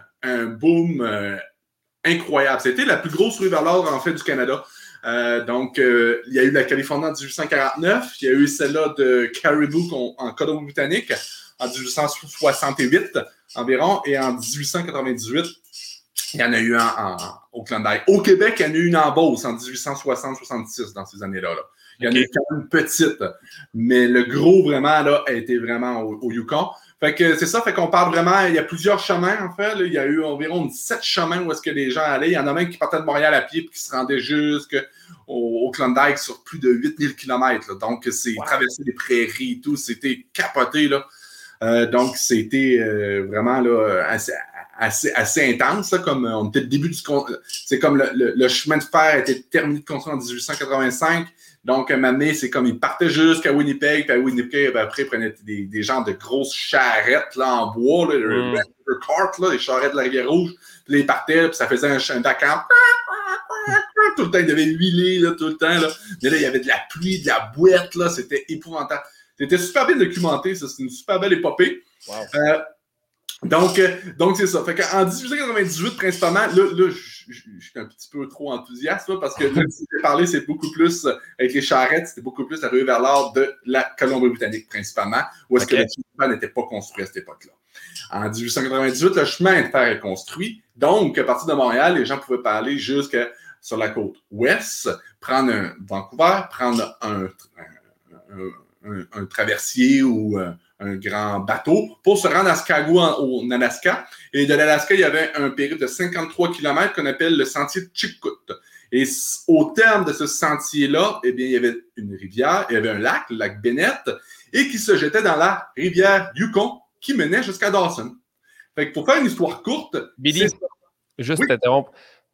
incroyable. C'était la plus grosse ruée vers l'or, en fait, du Canada. Donc, il y a eu la Californie en 1849, il y a eu celle-là de Caribou en Colombie-Britannique en 1868 environ, et en 1898, il y en a eu un au Klondike. Au Québec, il y en a eu une en Beauce en 1860-66 dans ces années-là. Là. Il y en a eu quand même une petite, mais le gros vraiment là a été vraiment au Yukon. Fait que c'est ça, fait qu'on parle vraiment, il y a plusieurs chemins en fait. Là. Il y a eu environ 7 chemins où est-ce que les gens allaient. Il y en a même qui partaient de Montréal à pied et qui se rendaient jusqu'au Klondike sur plus de 8000 km. Là. Donc, c'est traverser les prairies et tout, c'était capoté. Là. Donc, c'était vraiment là, assez intense. Là, comme on était le début c'est comme le chemin de fer a été terminé de construire en 1885. Donc, maintenant, c'est comme ils partaient jusqu'à Winnipeg, puis à Winnipeg, ben, après, ils prenaient des genres de grosses charrettes là, en bois, là, le Red River Cart, là, les charrettes de la Rivière-Rouge. Puis là, ils partaient, puis ça faisait un Dakar. Tout le temps, ils devaient huiler, là, tout le temps. Là. Mais là, il y avait de la pluie, de la boîte, là, c'était épouvantable. C'était super bien documenté, ça, c'était une super belle épopée. Wow. Donc, c'est ça. Fait qu'en 1898, principalement, là, je suis un petit peu trop enthousiaste, là, parce que là, si j'ai parlé, c'est beaucoup plus, avec les charrettes, c'était beaucoup plus la ruée vers l'or de la Colombie-Britannique, principalement, où est-ce que le chemin de fer n'était pas construit à cette époque-là. En 1898, le chemin de fer est construit. Donc, à partir de Montréal, les gens pouvaient parler jusqu'à sur la côte ouest, prendre un Vancouver, prendre un traversier ou un grand bateau pour se rendre à Chicago, au Alaska. Et de l'Alaska, il y avait un périple de 53 km qu'on appelle le sentier de Chilkoot. Et au terme de ce sentier-là, eh bien, il y avait une rivière, il y avait un lac, le lac Bennett, et qui se jetait dans la rivière Yukon, qui menait jusqu'à Dawson. Fait que pour faire une histoire courte... Billy, juste t'interrompre.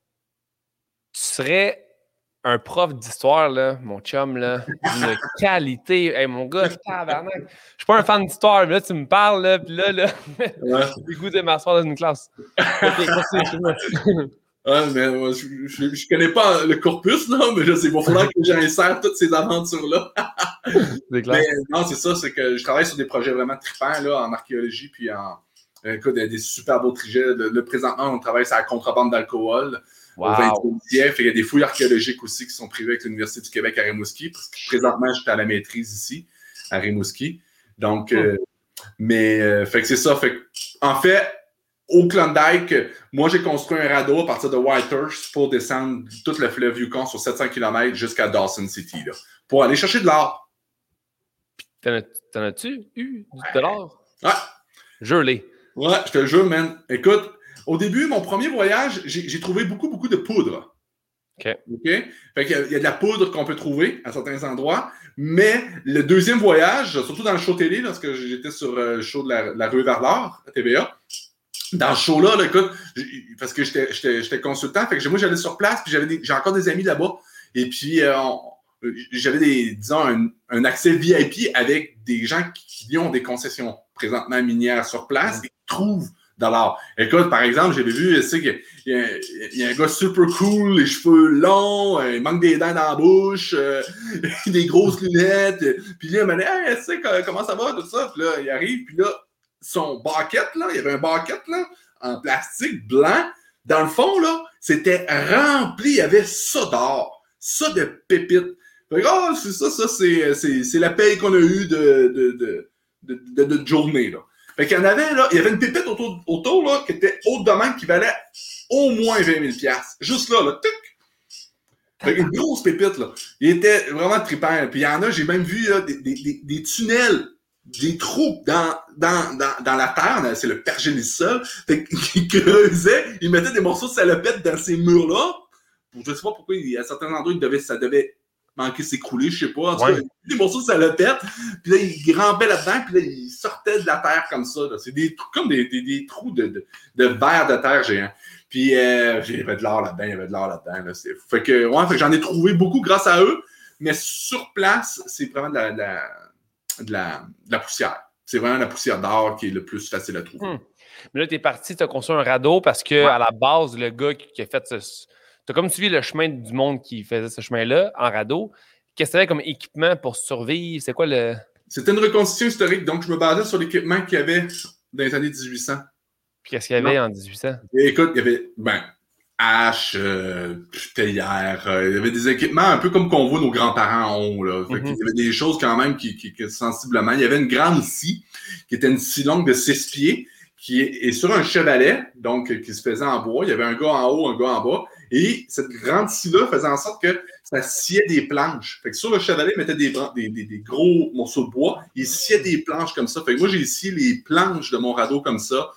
Tu serais un prof d'histoire, là, mon chum, là, d'une qualité. Hey, mon gars, tabarnak. Je suis pas un fan d'histoire, mais là, tu me parles, là, puis là, j'ai goût de m'asseoir dans une classe. OK, merci. Mais je connais pas le corpus, là, mais là, c'est bon, il faudra que j'insère toutes ces aventures-là. C'est clair. Mais non, c'est ça, c'est que je travaille sur des projets vraiment trippants, là, en archéologie, puis écoute, des super beaux trajets. Présentement, on travaille sur la contrebande d'alcool. Wow. Au 20e siècle. Il y a des fouilles archéologiques aussi qui sont privées avec l'Université du Québec à Rimouski, parce que présentement, j'étais à la maîtrise ici, à Rimouski. Donc, fait que c'est ça. En fait, au Klondike, moi, j'ai construit un radeau à partir de Whitehurst pour descendre tout le fleuve Yukon sur 700 km jusqu'à Dawson City, là, pour aller chercher de l'or. T'en as-tu eu de l'or? Ouais. Gelé. Ouais, je te le jure, man. Écoute, au début, mon premier voyage, j'ai trouvé beaucoup de poudre. OK. Fait qu'il y a de la poudre qu'on peut trouver à certains endroits, mais le deuxième voyage, surtout dans le show télé, lorsque j'étais sur le show de la ruée vers l'or, à TVA, dans ce show-là, écoute, parce que j'étais consultant, fait que moi, j'allais sur place, puis j'ai encore des amis là-bas, et puis j'avais disons, un accès VIP avec des gens qui ont des concessions présentement minières sur place et qui trouvent de l'or. Écoute, par exemple, j'avais vu, tu sais, qu'il y a un gars super cool, les cheveux longs, il manque des dents dans la bouche, des grosses lunettes, puis là, il m'a dit « Hey, tu sais, comment ça va, tout ça? » Puis là, il arrive, puis là, son bucket, là, il y avait un bucket, là, en plastique blanc. Dans le fond, là, c'était rempli, il y avait ça d'or, ça de pépites. Fait que, c'est ça, c'est la paye qu'on a eue de journée, là. Fait qu'il y en avait, là, il y avait une pépite autour là, qui était haute de même, qui valait au moins 20 000 $. Juste là, tuc! Fait une grosse pépite, là. Il était vraiment trippant. Puis il y en a, j'ai même vu là, des tunnels, des trous dans la terre, c'est le pergélisol. Fait qu'ils creusaient, ils mettaient des morceaux de salopette dans ces murs-là. Je sais pas pourquoi, à certains endroits, ça devait manquer s'écrouler, je sais pas. En tout cas, des morceaux de salopette, puis là, ils grimpaient là-dedans, puis là, ils sortaient de la terre comme ça. Là. C'est des trous, comme des trous de verre de terre géant. Puis, il y avait de l'or là-dedans, Là. Fait que j'en ai trouvé beaucoup grâce à eux, mais sur place, c'est vraiment de la poussière. C'est vraiment la poussière d'or qui est le plus facile à trouver. Mais là, t'es parti, t'as construit un radeau parce que à la base, le gars qui a fait t'as comme suivi le chemin du monde qui faisait ce chemin-là en radeau. Qu'est-ce que tu avais comme équipement pour survivre? C'est quoi le... C'était une reconstitution historique, donc je me basais sur l'équipement qu'il y avait dans les années 1800. Puis qu'est-ce qu'il y avait en 1800? Et écoute, il y avait hache, théière, il y avait des équipements un peu comme qu'on voit nos grands-parents ont. Là. Fait qu'il y avait des choses quand même qui sensiblement... Il y avait une grande scie, qui était une scie longue de 6 pieds, qui est sur un chevalet, donc qui se faisait en bois. Il y avait un gars en haut, un gars en bas. Et cette grande scie-là faisait en sorte que ça sciait des planches. Fait que sur le chevalet, il mettait des gros morceaux de bois. Il sciait des planches comme ça. Fait que moi, j'ai scié les planches de mon radeau comme ça.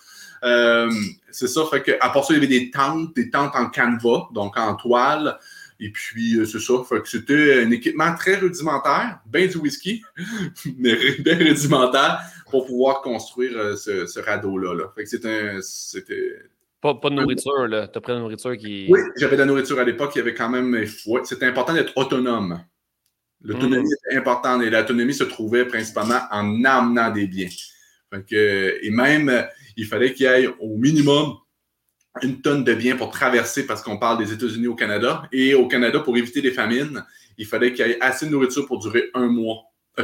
C'est ça. Fait que, à part ça, il y avait des tentes en canevas, donc en toile. Et puis, c'est ça. Fait que c'était un équipement très rudimentaire, bien du whisky, mais bien rudimentaire pour pouvoir construire ce radeau-là. Là. Fait que c'était... Pas de nourriture, là. T'as pris de la nourriture qui... Oui, j'avais de la nourriture à l'époque. Il y avait quand même... Ouais, c'était important d'être autonome. L'autonomie était importante et l'autonomie se trouvait principalement en amenant des biens. Fait que, et même, il fallait qu'il y ait au minimum 1 tonne de biens pour traverser, parce qu'on parle des États-Unis au Canada. Et au Canada, pour éviter les famines, il fallait qu'il y ait assez de nourriture pour durer 1 mois.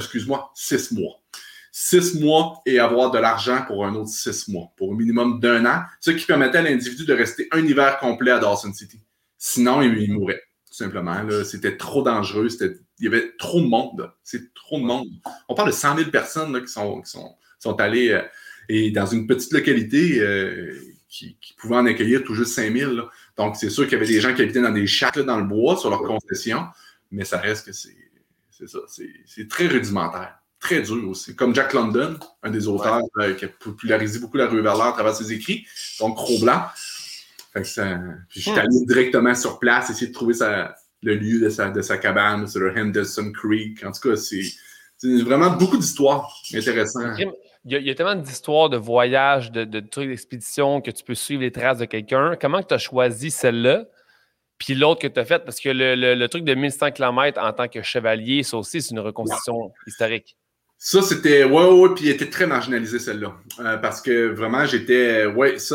6 mois. 6 mois et avoir de l'argent pour un autre 6 mois, pour un minimum d'1 an, ce qui permettait à l'individu de rester un hiver complet à Dawson City. Sinon, il mourait, tout simplement. Là. C'était trop dangereux, il y avait trop de monde. C'est trop de monde. On parle de 100 000 personnes là, qui sont allées et dans une petite localité qui pouvait en accueillir tout juste 5 000. Là. Donc, c'est sûr qu'il y avait des gens qui habitaient dans des shacks là, dans le bois, sur leur concession, mais ça reste que c'est ça. C'est très rudimentaire. Très dur aussi. Comme Jack London, un des auteurs qui a popularisé beaucoup la rue Verlaine à travers ses écrits, donc Cro-Blanc. Fait que puis je suis allé directement sur place, essayer de trouver le lieu de sa cabane sur le Henderson Creek. En tout cas, c'est vraiment beaucoup d'histoires intéressantes. Il y a tellement d'histoires de voyages, de trucs d'expédition que tu peux suivre les traces de quelqu'un. Comment tu as choisi celle-là? Puis l'autre que tu as faite, parce que le truc de 1100 km en tant que chevalier, ça aussi, c'est une reconstitution historique. Ça, c'était... Ouais, puis elle était très marginalisée, celle-là. Parce que vraiment, c'était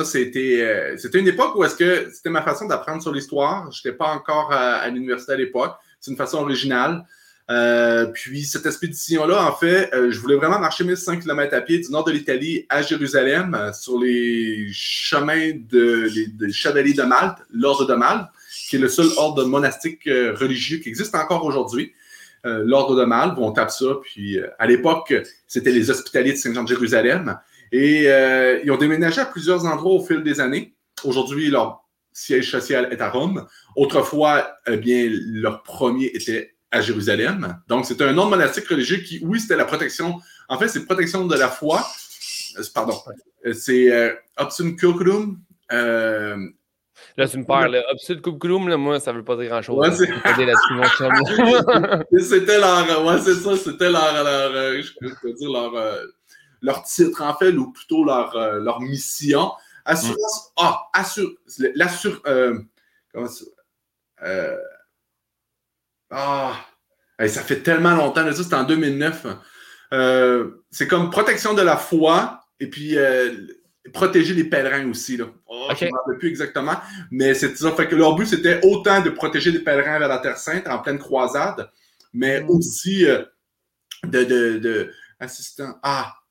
une époque où est-ce que c'était ma façon d'apprendre sur l'histoire. Je n'étais pas encore à l'université à l'époque. C'est une façon originale. Puis cette expédition-là, en fait, je voulais vraiment marcher 1500 km à pied du nord de l'Italie à Jérusalem, sur les chemins des chevaliers de Malte, l'ordre de Malte, qui est le seul ordre monastique religieux qui existe encore aujourd'hui. L'ordre de Malte, on tape ça. Puis à l'époque, c'était les Hospitaliers de Saint-Jean de Jérusalem. Et ils ont déménagé à plusieurs endroits au fil des années. Aujourd'hui, leur siège social est à Rome. Autrefois, leur premier était à Jérusalem. Donc, c'était un ordre monastique religieux qui, oui, c'était la protection. En fait, c'est protection de la foi. C'est Optum Curriculum. Là, tu me parles. Absolute Curriculum, moi, ça veut pas dire grand-chose. Ouais, c'était leur titre, en fait, ou plutôt leur mission. Assurance. Comment ça? Ça fait tellement longtemps, là, ça, c'était en 2009. C'est comme protection de la foi et puis protéger les pèlerins aussi. Là. Je ne me rappelle plus exactement, mais c'est ça. Fait que leur but, c'était autant de protéger les pèlerins vers la Terre Sainte en pleine croisade, mais aussi de assistant.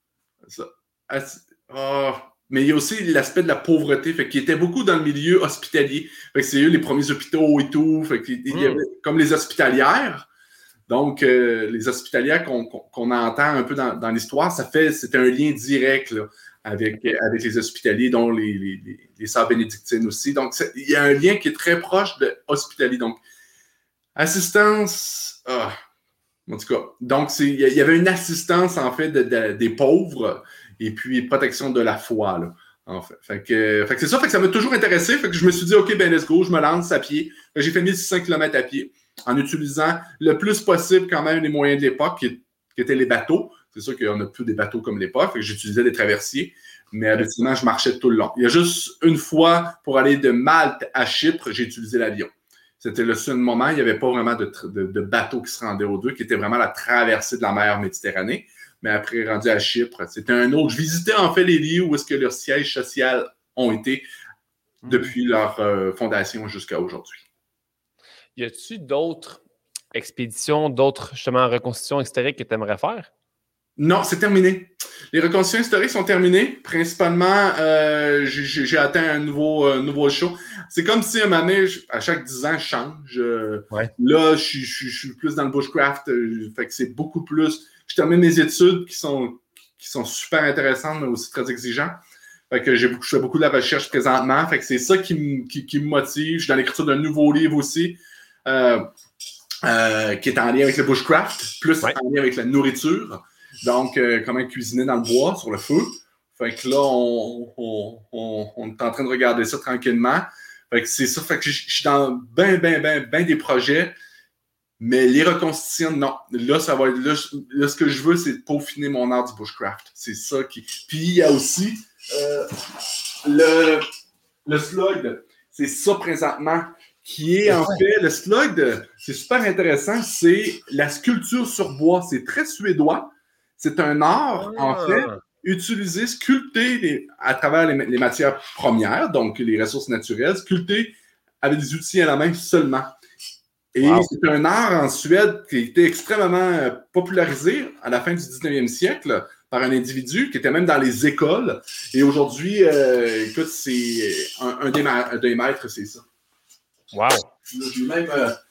Mais il y a aussi l'aspect de la pauvreté, fait qu'ils étaient beaucoup dans le milieu hospitalier. Fait que c'est eux les premiers hôpitaux et tout. Fait qu'il y avait comme les hospitalières. Donc, les hospitalières qu'on entend un peu dans l'histoire, c'était un lien direct là, avec les hospitaliers, dont les sœurs bénédictines aussi. Donc, il y a un lien qui est très proche de hospitalier. Donc, assistance... en tout cas, donc, il y avait une assistance, en fait, des pauvres et puis protection de la foi, là, en fait. Fait que c'est ça, fait que ça m'a toujours intéressé. Fait que je me suis dit, OK, let's go, je me lance à pied. Fait que j'ai fait 1600 km à pied en utilisant le plus possible quand même les moyens de l'époque, qui étaient les bateaux. C'est sûr qu'on n'a plus des bateaux comme l'époque, fait que j'utilisais des traversiers, mais habituellement, je marchais tout le long. Il y a juste une fois, pour aller de Malte à Chypre, j'ai utilisé l'avion. C'était le seul moment, il n'y avait pas vraiment de bateau qui se rendait aux deux, qui était vraiment la traversée de la mer Méditerranée. Mais après, rendu à Chypre, c'était un autre. Je visitais en fait les lieux où est-ce que leurs sièges sociaux ont été depuis leur fondation jusqu'à aujourd'hui. Y a-t-il d'autres expéditions, d'autres justement reconstitutions historiques que tu aimerais faire? Non, c'est terminé. Les reconstitutions historiques sont terminées. Principalement, j'ai atteint un nouveau show. C'est comme si, à un moment donné, à chaque 10 ans, je change. Là, je suis plus dans le bushcraft. Fait que c'est beaucoup plus... Je termine mes études qui sont super intéressantes, mais aussi très exigeantes. Fait que je fais beaucoup de la recherche présentement. Fait que c'est ça qui me motive. Je suis dans l'écriture d'un nouveau livre aussi, qui est en lien avec le bushcraft, plus en lien avec la nourriture. Donc, comment cuisiner dans le bois, sur le feu. Fait que là, on est en train de regarder ça tranquillement. Fait que c'est ça. Fait que je suis dans ben des projets. Mais les reconstitutions, non. Là, ça va être. Là, ce que je veux, c'est peaufiner mon art du bushcraft. C'est ça qui. Puis il y a aussi le slug. C'est ça présentement. Qui est en fait. Le slug, c'est super intéressant. C'est la sculpture sur bois. C'est très suédois. C'est un art, en fait, utilisé, sculpté à travers les matières premières, donc les ressources naturelles, sculpté avec des outils à la main seulement. Et c'est un art en Suède qui a été extrêmement popularisé à la fin du 19e siècle par un individu qui était même dans les écoles. Et aujourd'hui, écoute, c'est un des maîtres, c'est ça. Wow! J'ai même...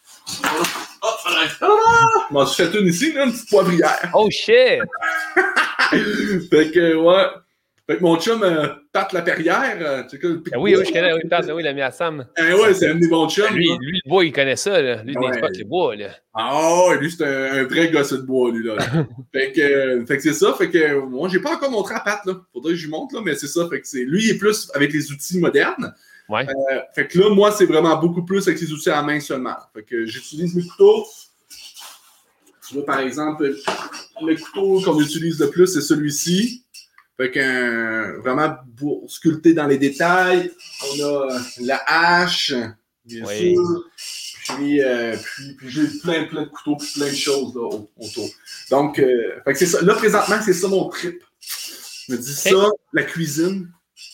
je m'en suis fait une ici, là, une petite poivrière. Oh shit! Fait que, ouais. Fait que mon chum, Pat Laperrière, tu sais oui, je connais, oui, Pat, oui, l'ami à Sam. Ouais, c'est un de mes bons chums. Lui, le bois, il connaît ça, là. Lui, il pas que le bois, là. Ah, lui, c'est un vrai gosse de bois, lui, là. fait que c'est ça. Fait que, moi, j'ai pas encore montré à Pat, là. Faudrait que je lui montre, là, mais c'est ça. Fait que lui, il est plus avec les outils modernes. Ouais. Fait que là, moi, c'est vraiment beaucoup plus avec les outils à la main seulement. Fait que j'utilise mes couteaux. Tu vois, par exemple, le couteau qu'on utilise le plus, c'est celui-ci. Fait que vraiment pour sculpter dans les détails. On a la hache, bien sûr. Puis j'ai plein de couteaux, puis plein de choses là, autour. Donc, fait que c'est ça. Là, présentement, c'est ça mon trip. Je me dis ça, la cuisine.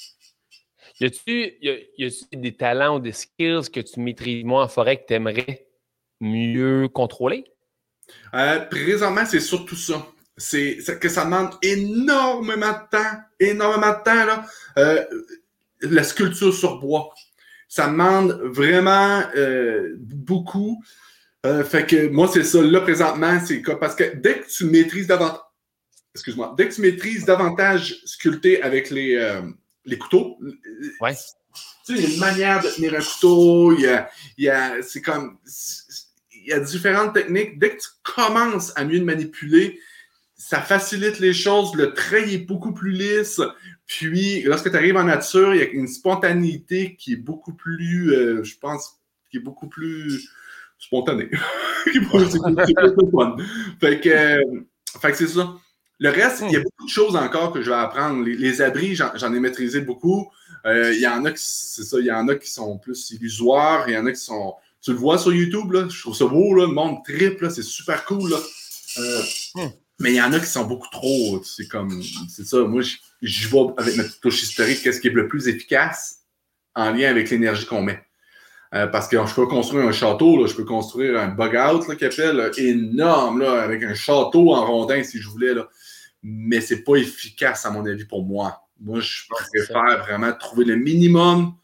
Y a-tu des talents ou des skills que tu maîtrises moins en forêt que tu aimerais mieux contrôler? Présentement, c'est surtout ça. C'est que ça demande énormément de temps, là. La sculpture sur bois. Ça demande vraiment beaucoup. Fait que moi, c'est ça. Là, présentement, c'est quoi? Parce que dès que tu maîtrises davantage, dès que tu maîtrises davantage sculpter avec les couteaux, ouais. Tu sais, il y a une manière de tenir un couteau, c'est comme, il y a différentes techniques. Dès que tu commences à mieux le manipuler, ça facilite les choses. Le trait est beaucoup plus lisse. Puis, lorsque tu arrives en nature, il y a une spontanéité qui est beaucoup plus, je pense, qui est beaucoup plus spontanée. c'est plus fun. Fait que c'est ça. Le reste, il y a beaucoup de choses encore que je vais apprendre. Les abris, j'en ai maîtrisé beaucoup. Il y en a il y en a qui sont plus illusoires. Il y en a qui sont... Tu le vois sur YouTube, là. Je trouve ça beau, là. Le monde triple, là. C'est super cool, là. Mais il y en a qui sont beaucoup trop. C'est ça. Moi, je vais avec ma touche historique, qu'est-ce qui est le plus efficace en lien avec l'énergie qu'on met. Parce que je peux construire un château, là, je peux construire un bug-out, qui appelle, là, énorme, là, avec un château en rondin, si je voulais, là. Mais c'est pas efficace, à mon avis, pour moi. Moi, je préfère vraiment trouver le minimum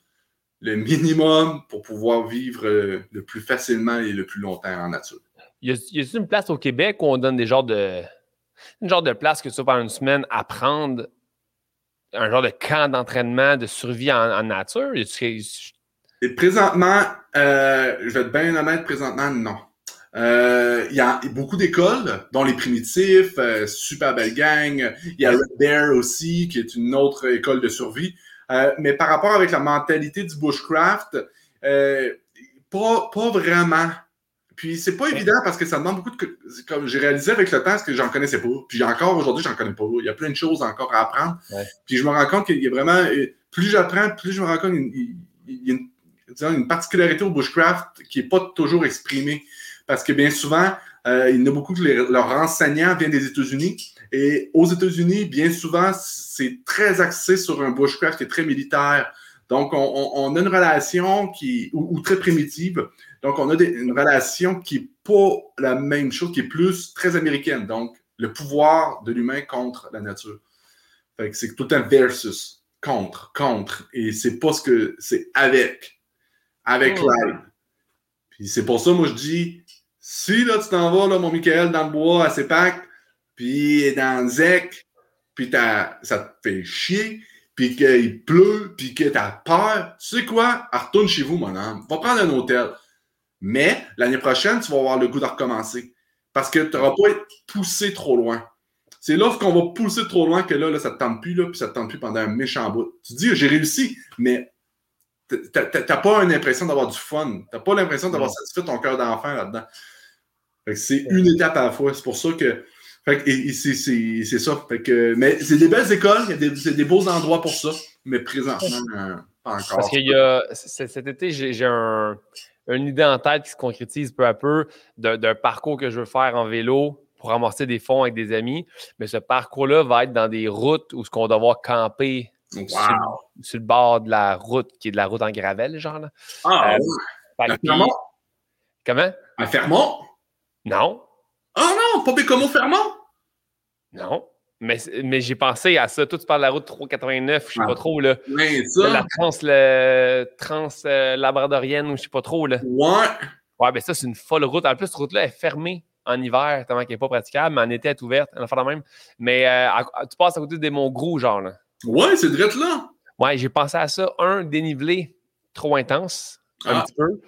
pour pouvoir vivre le plus facilement et le plus longtemps en nature. Y a-t-il une place au Québec où on donne une genre de place que tu vas pendant une semaine apprendre un genre de camp d'entraînement de survie en nature? Et présentement, je vais être bien honnête, présentement, non. Il y a beaucoup d'écoles, dont les Primitifs, super belle gang. Il y a Red Bear aussi, qui est une autre école de survie. Mais par rapport avec la mentalité du bushcraft, pas vraiment. Puis c'est pas évident parce que ça demande beaucoup de... Comme j'ai réalisé avec le temps, parce que j'en connaissais pas. Puis encore aujourd'hui, j'en connais pas. Il y a plein de choses encore à apprendre. Ouais. Puis je me rends compte qu'il y a vraiment... Plus j'apprends, plus je me rends compte qu'il y a une particularité au bushcraft qui n'est pas toujours exprimée. Parce que bien souvent, il y en a beaucoup que leurs enseignants viennent des États-Unis. Et aux États-Unis, bien souvent, c'est très axé sur un bushcraft qui est très militaire. Donc, on a une relation ou très primitive. Donc, on a une relation qui n'est pas la même chose, qui est plus très américaine. Donc, le pouvoir de l'humain contre la nature. Fait que c'est tout le temps versus, contre. Et c'est pas ce que c'est avec l'aide. Puis c'est pour ça, moi, je dis, si là, tu t'en vas, là, mon Michael, dans le bois, à CEPAC, puis dans le ZEC, puis ça te fait chier, puis qu'il pleut, puis que t'as peur, tu sais quoi? Retourne chez vous, mon âme. Va prendre un hôtel. Mais l'année prochaine, tu vas avoir le goût de recommencer. Parce que tu n'auras pas été poussé trop loin. C'est là qu'on va pousser trop loin que là, ça ne te tente plus, là, puis ça ne te tente plus pendant un méchant bout. Tu te dis, j'ai réussi, mais t'as pas une impression d'avoir du fun. T'as pas l'impression d'avoir satisfait ton cœur d'enfant là-dedans. Fait que c'est une étape à la fois. C'est pour ça que... Fait que c'est ça. Fait que, mais c'est des belles écoles, c'est des beaux endroits pour ça. Mais présentement, pas encore. Parce qu'il y a... Cet été, j'ai une idée en tête qui se concrétise peu à peu d'un parcours que je veux faire en vélo pour amorcer des fonds avec des amis. Mais ce parcours-là va être dans des routes où on va devoir camper sur le bord de la route, qui est de la route en gravelle, genre. Là. Ah, ouais. À Fermont? Comment? À Fermont? Non. Ah non, pas Bécomo-Fermont? Non. Mais j'ai pensé à ça. Toi, tu parles de la route 389, je sais pas trop, là. Mais ça... La trans-labradorienne, ou je sais pas trop, là. Ouais. Ouais, ben ça, c'est une folle route. En plus, cette route-là est fermée en hiver, tellement qu'elle n'est pas praticable, mais en été, elle est ouverte. Elle en fait la même. Mais tu passes à côté des Monts Gros, genre, là. Ouais, c'est direct là. Ouais, j'ai pensé à ça. Un, dénivelé trop intense, un petit peu.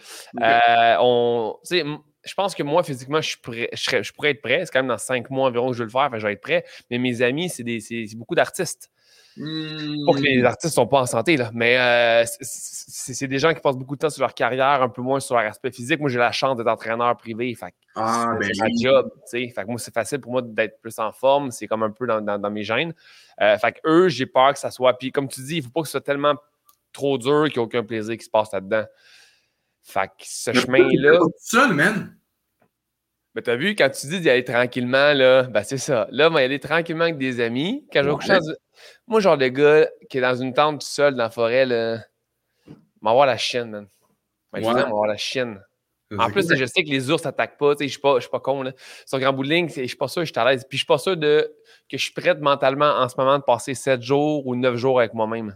Okay. Je pense que moi, physiquement, je pourrais être prêt. C'est quand même dans 5 mois environ que je vais le faire, je vais être prêt. Mais mes amis, c'est beaucoup d'artistes. Pas que les artistes ne sont pas en santé, là, mais c'est des gens qui passent beaucoup de temps sur leur carrière, un peu moins sur leur aspect physique. Moi, j'ai la chance d'être entraîneur privé. Fait c'est ma job. Fait que moi, c'est facile pour moi d'être plus en forme. C'est comme un peu dans mes gènes. Fait que eux, j'ai peur que ça soit... Puis comme tu dis, il ne faut pas que ce soit tellement trop dur qu'il n'y ait aucun plaisir qui se passe là-dedans. Fait que ce chemin-là... C'est seul, man. Ben, t'as vu, quand tu dis d'y aller tranquillement, là, ben c'est ça. Là, on va y aller tranquillement avec des amis. Quand je vais coucher moi, genre le gars qui est dans une tente tout seul dans la forêt, là, m'avoir la chienne, man. M'avoir la chienne. En plus, je sais que les ours n'attaquent pas. Je suis pas con. Là. Sur grand bout de ligne, je suis pas sûr que je suis à l'aise. Puis je suis pas sûr que je suis prête mentalement en ce moment de passer 7 jours ou 9 jours avec moi-même.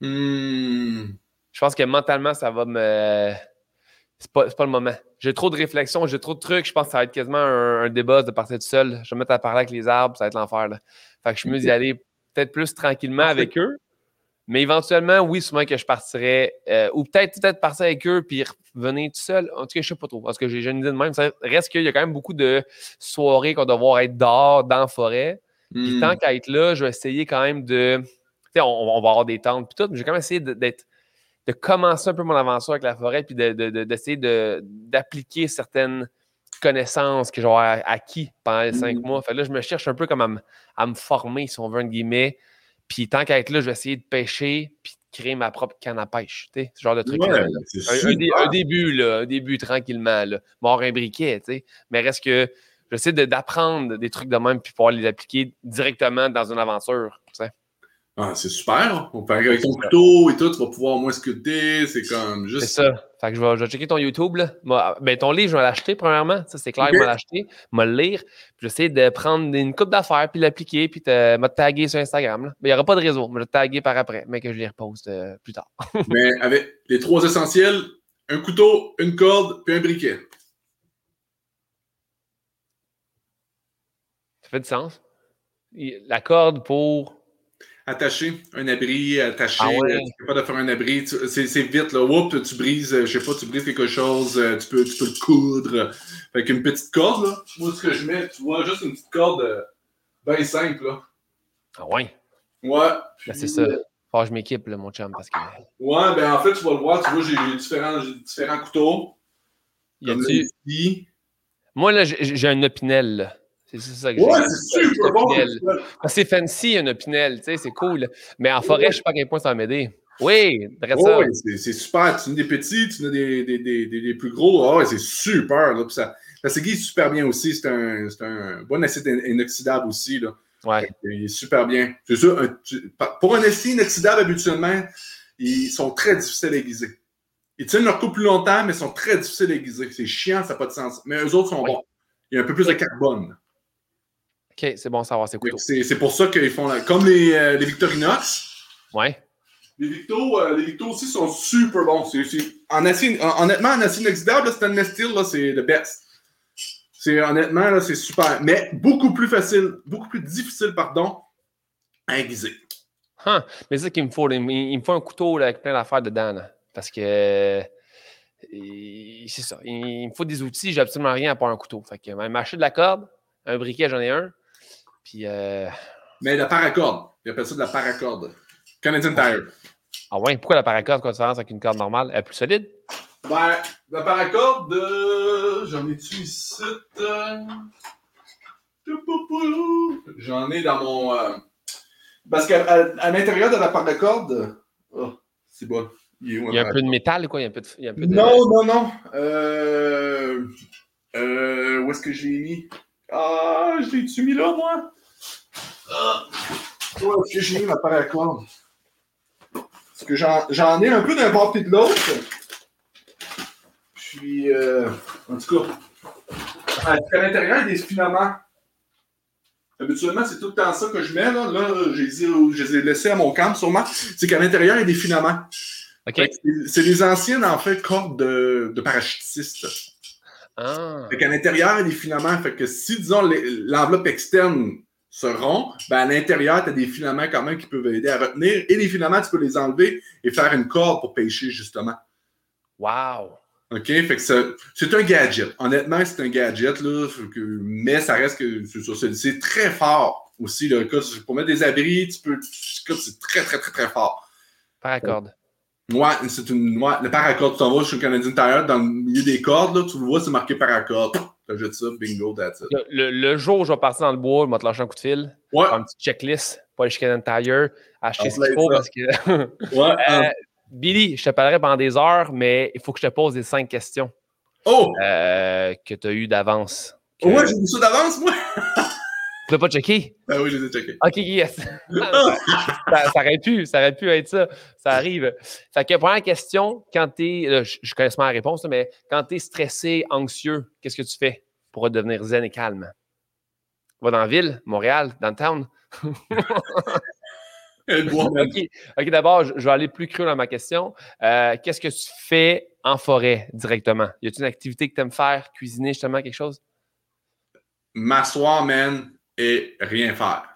Je pense que mentalement, ça va me... C'est pas le moment. J'ai trop de réflexions, j'ai trop de trucs. Je pense que ça va être quasiment un débat de partir tout seul. Je vais me mettre à parler avec les arbres, ça va être l'enfer. Là. Fait que je me dis d'y aller peut-être plus tranquillement avec eux. Mais éventuellement, oui, souvent que je partirais. Ou peut-être partir avec eux puis revenir tout seul. En tout cas, je sais pas trop. Parce que j'ai une idée de même. Ça reste qu'il y a quand même beaucoup de soirées qu'on doit devoir être dehors, dans la forêt. Puis tant qu'à être là, je vais essayer quand même de... Tu sais, on va avoir des tentes puis tout, mais je vais quand même essayer de commencer un peu mon aventure avec la forêt puis d'essayer d'appliquer certaines connaissances que j'aurais acquis pendant les 5 mois. Fait que là, je me cherche un peu comme à me former, si on veut, entre guillemets. Puis tant qu'à être là, je vais essayer de pêcher puis de créer ma propre canne à pêche. Tu sais, ce genre de truc. Ouais, un début tranquillement. Là. Mort un briquet, tu sais. Mais reste que j'essaie d'apprendre des trucs de même puis pouvoir les appliquer directement dans une aventure. Tu sais. Ah, c'est super. Avec ton couteau et tout, tu vas pouvoir au moins sculpter. C'est comme juste. C'est ça. Fait que je vais checker ton YouTube. Là. Ben, ton livre, je vais l'acheter premièrement. Ça, c'est clair, je vais l'acheter. Je vais le lire. Puis j'essaie de prendre une coupe d'affaires, puis l'appliquer, puis me taguer sur Instagram. Là. Mais il n'y aura pas de réseau. Je vais le taguer par après, mais que je les reposte plus tard. Mais avec les 3 essentiels, un couteau, une corde, puis un briquet. Ça fait du sens. La corde pour... Attaché, un abri, attaché. Ah ouais. Tu peux pas de faire un abri. C'est vite, là. Oups, tu brises, je sais pas, tu brises quelque chose, tu peux le coudre. Fait qu'une petite corde, là. Moi, ce que je mets, tu vois, juste une petite corde bien simple, là. Ah ouais? Ouais. Puis, c'est ça. Faut que je m'équipe, là, mon chum, parce que... Ouais, ben en fait, tu vas le voir, tu vois, j'ai différents couteaux. Moi, là, j'ai un opinel, là. C'est ça que j'ai. Ouais, c'est super bon! C'est fancy, un opinel, tu sais, c'est cool. Mais en forêt, je sais pas à quel point ça va m'aider. Oui, oui, c'est super. Tu en as des petits, tu en as des plus gros. Ah ouais, c'est super. Là. Ça s'aiguise super bien aussi. C'est un bon acide inoxydable aussi. Là. Ouais. Il est super bien. C'est ça. Pour un acide inoxydable, habituellement, ils sont très difficiles à aiguiser. Ils tiennent leur coup plus longtemps, mais ils sont très difficiles à aiguiser. C'est chiant, ça n'a pas de sens. Mais eux autres sont bons. Il y a un peu plus de carbone. OK, c'est bon à savoir, c'est cool. C'est pour ça qu'ils font comme les Victorinox. Ouais. Les Victos aussi sont super bons. Honnêtement, en acier inoxydable, stainless steel, là, c'est le best. Honnêtement, là, c'est super. Mais beaucoup plus difficile, à aiguiser. Mais c'est ça qu'il me faut. Là. Il me faut un couteau là, avec plein d'affaires dedans. Là. Parce que c'est ça. Il me faut des outils. J'ai absolument rien à part un couteau. Fait que m'acheter de la corde, un briquet, j'en ai un. Puis. Mais la paracorde. Il appelle ça de la paracorde. Canadian Tire. Ah ouais, pourquoi la paracorde, quoi, différence avec une corde normale? Elle est plus solide? Ben, la paracorde, j'en ai-tu ici? J'en ai dans mon... Parce qu'à l'intérieur de la paracorde... Oh, c'est bon. Il y a un peu de métal, quoi? Il y a un peu de... Non. Où est-ce que je l'ai mis? Ah, je l'ai-tu mis là, moi? Où est-ce que j'ai mis ma paracorde? Parce que j'en ai un peu d'un bord et de l'autre. Puis, en tout cas, à l'intérieur, il y a des filaments. Habituellement, c'est tout le temps ça que je mets. Là, je les ai laissés à mon camp, sûrement. C'est qu'à l'intérieur, il y a des filaments. Okay. C'est les anciennes, en fait, cordes de parachutistes. Ah. Fait qu'à l'intérieur, il y a des filaments. Fait que si, disons, l'enveloppe externe se rompt, ben à l'intérieur, tu as des filaments quand même qui peuvent aider à retenir. Et les filaments, tu peux les enlever et faire une corde pour pêcher, justement. Wow! OK? Fait que c'est un gadget. Honnêtement, c'est un gadget, là, mais ça reste que c'est très fort aussi. Là, pour mettre des abris, c'est très, très, très, très fort. Paracorde. Ouais, le paracorde. Tu t'en vas chez le Canadian Tire, dans le milieu des cordes, là, tu le vois, c'est marqué paracorde. Tu jettes ça, bingo, that's it. Le jour où je vais partir dans le bois, je vais te lâcher un coup de fil. Ouais. Faire une petite checklist pour aller chez Canadian Tire, acheter ce qu'il faut parce que. Ouais. Billy, je te parlerai pendant des heures, mais il faut que je te pose les 5 questions. Que tu as eues d'avance. Ouais, j'ai vu ça d'avance, moi! Tu l'as pas checké? Ben oui, je les ai checkés. OK, yes. ça aurait pu être ça. Ça arrive. Fait que première question, quand tu es, je connais pas la réponse, mais quand tu es stressé, anxieux, qu'est-ce que tu fais pour devenir zen et calme? Va dans la ville, Montréal, downtown? OK, d'abord, je vais aller plus creux dans ma question. Qu'est-ce que tu fais en forêt directement? Y a-t-il une activité que tu aimes faire? Cuisiner, justement, quelque chose? M'asseoir, man, et rien faire.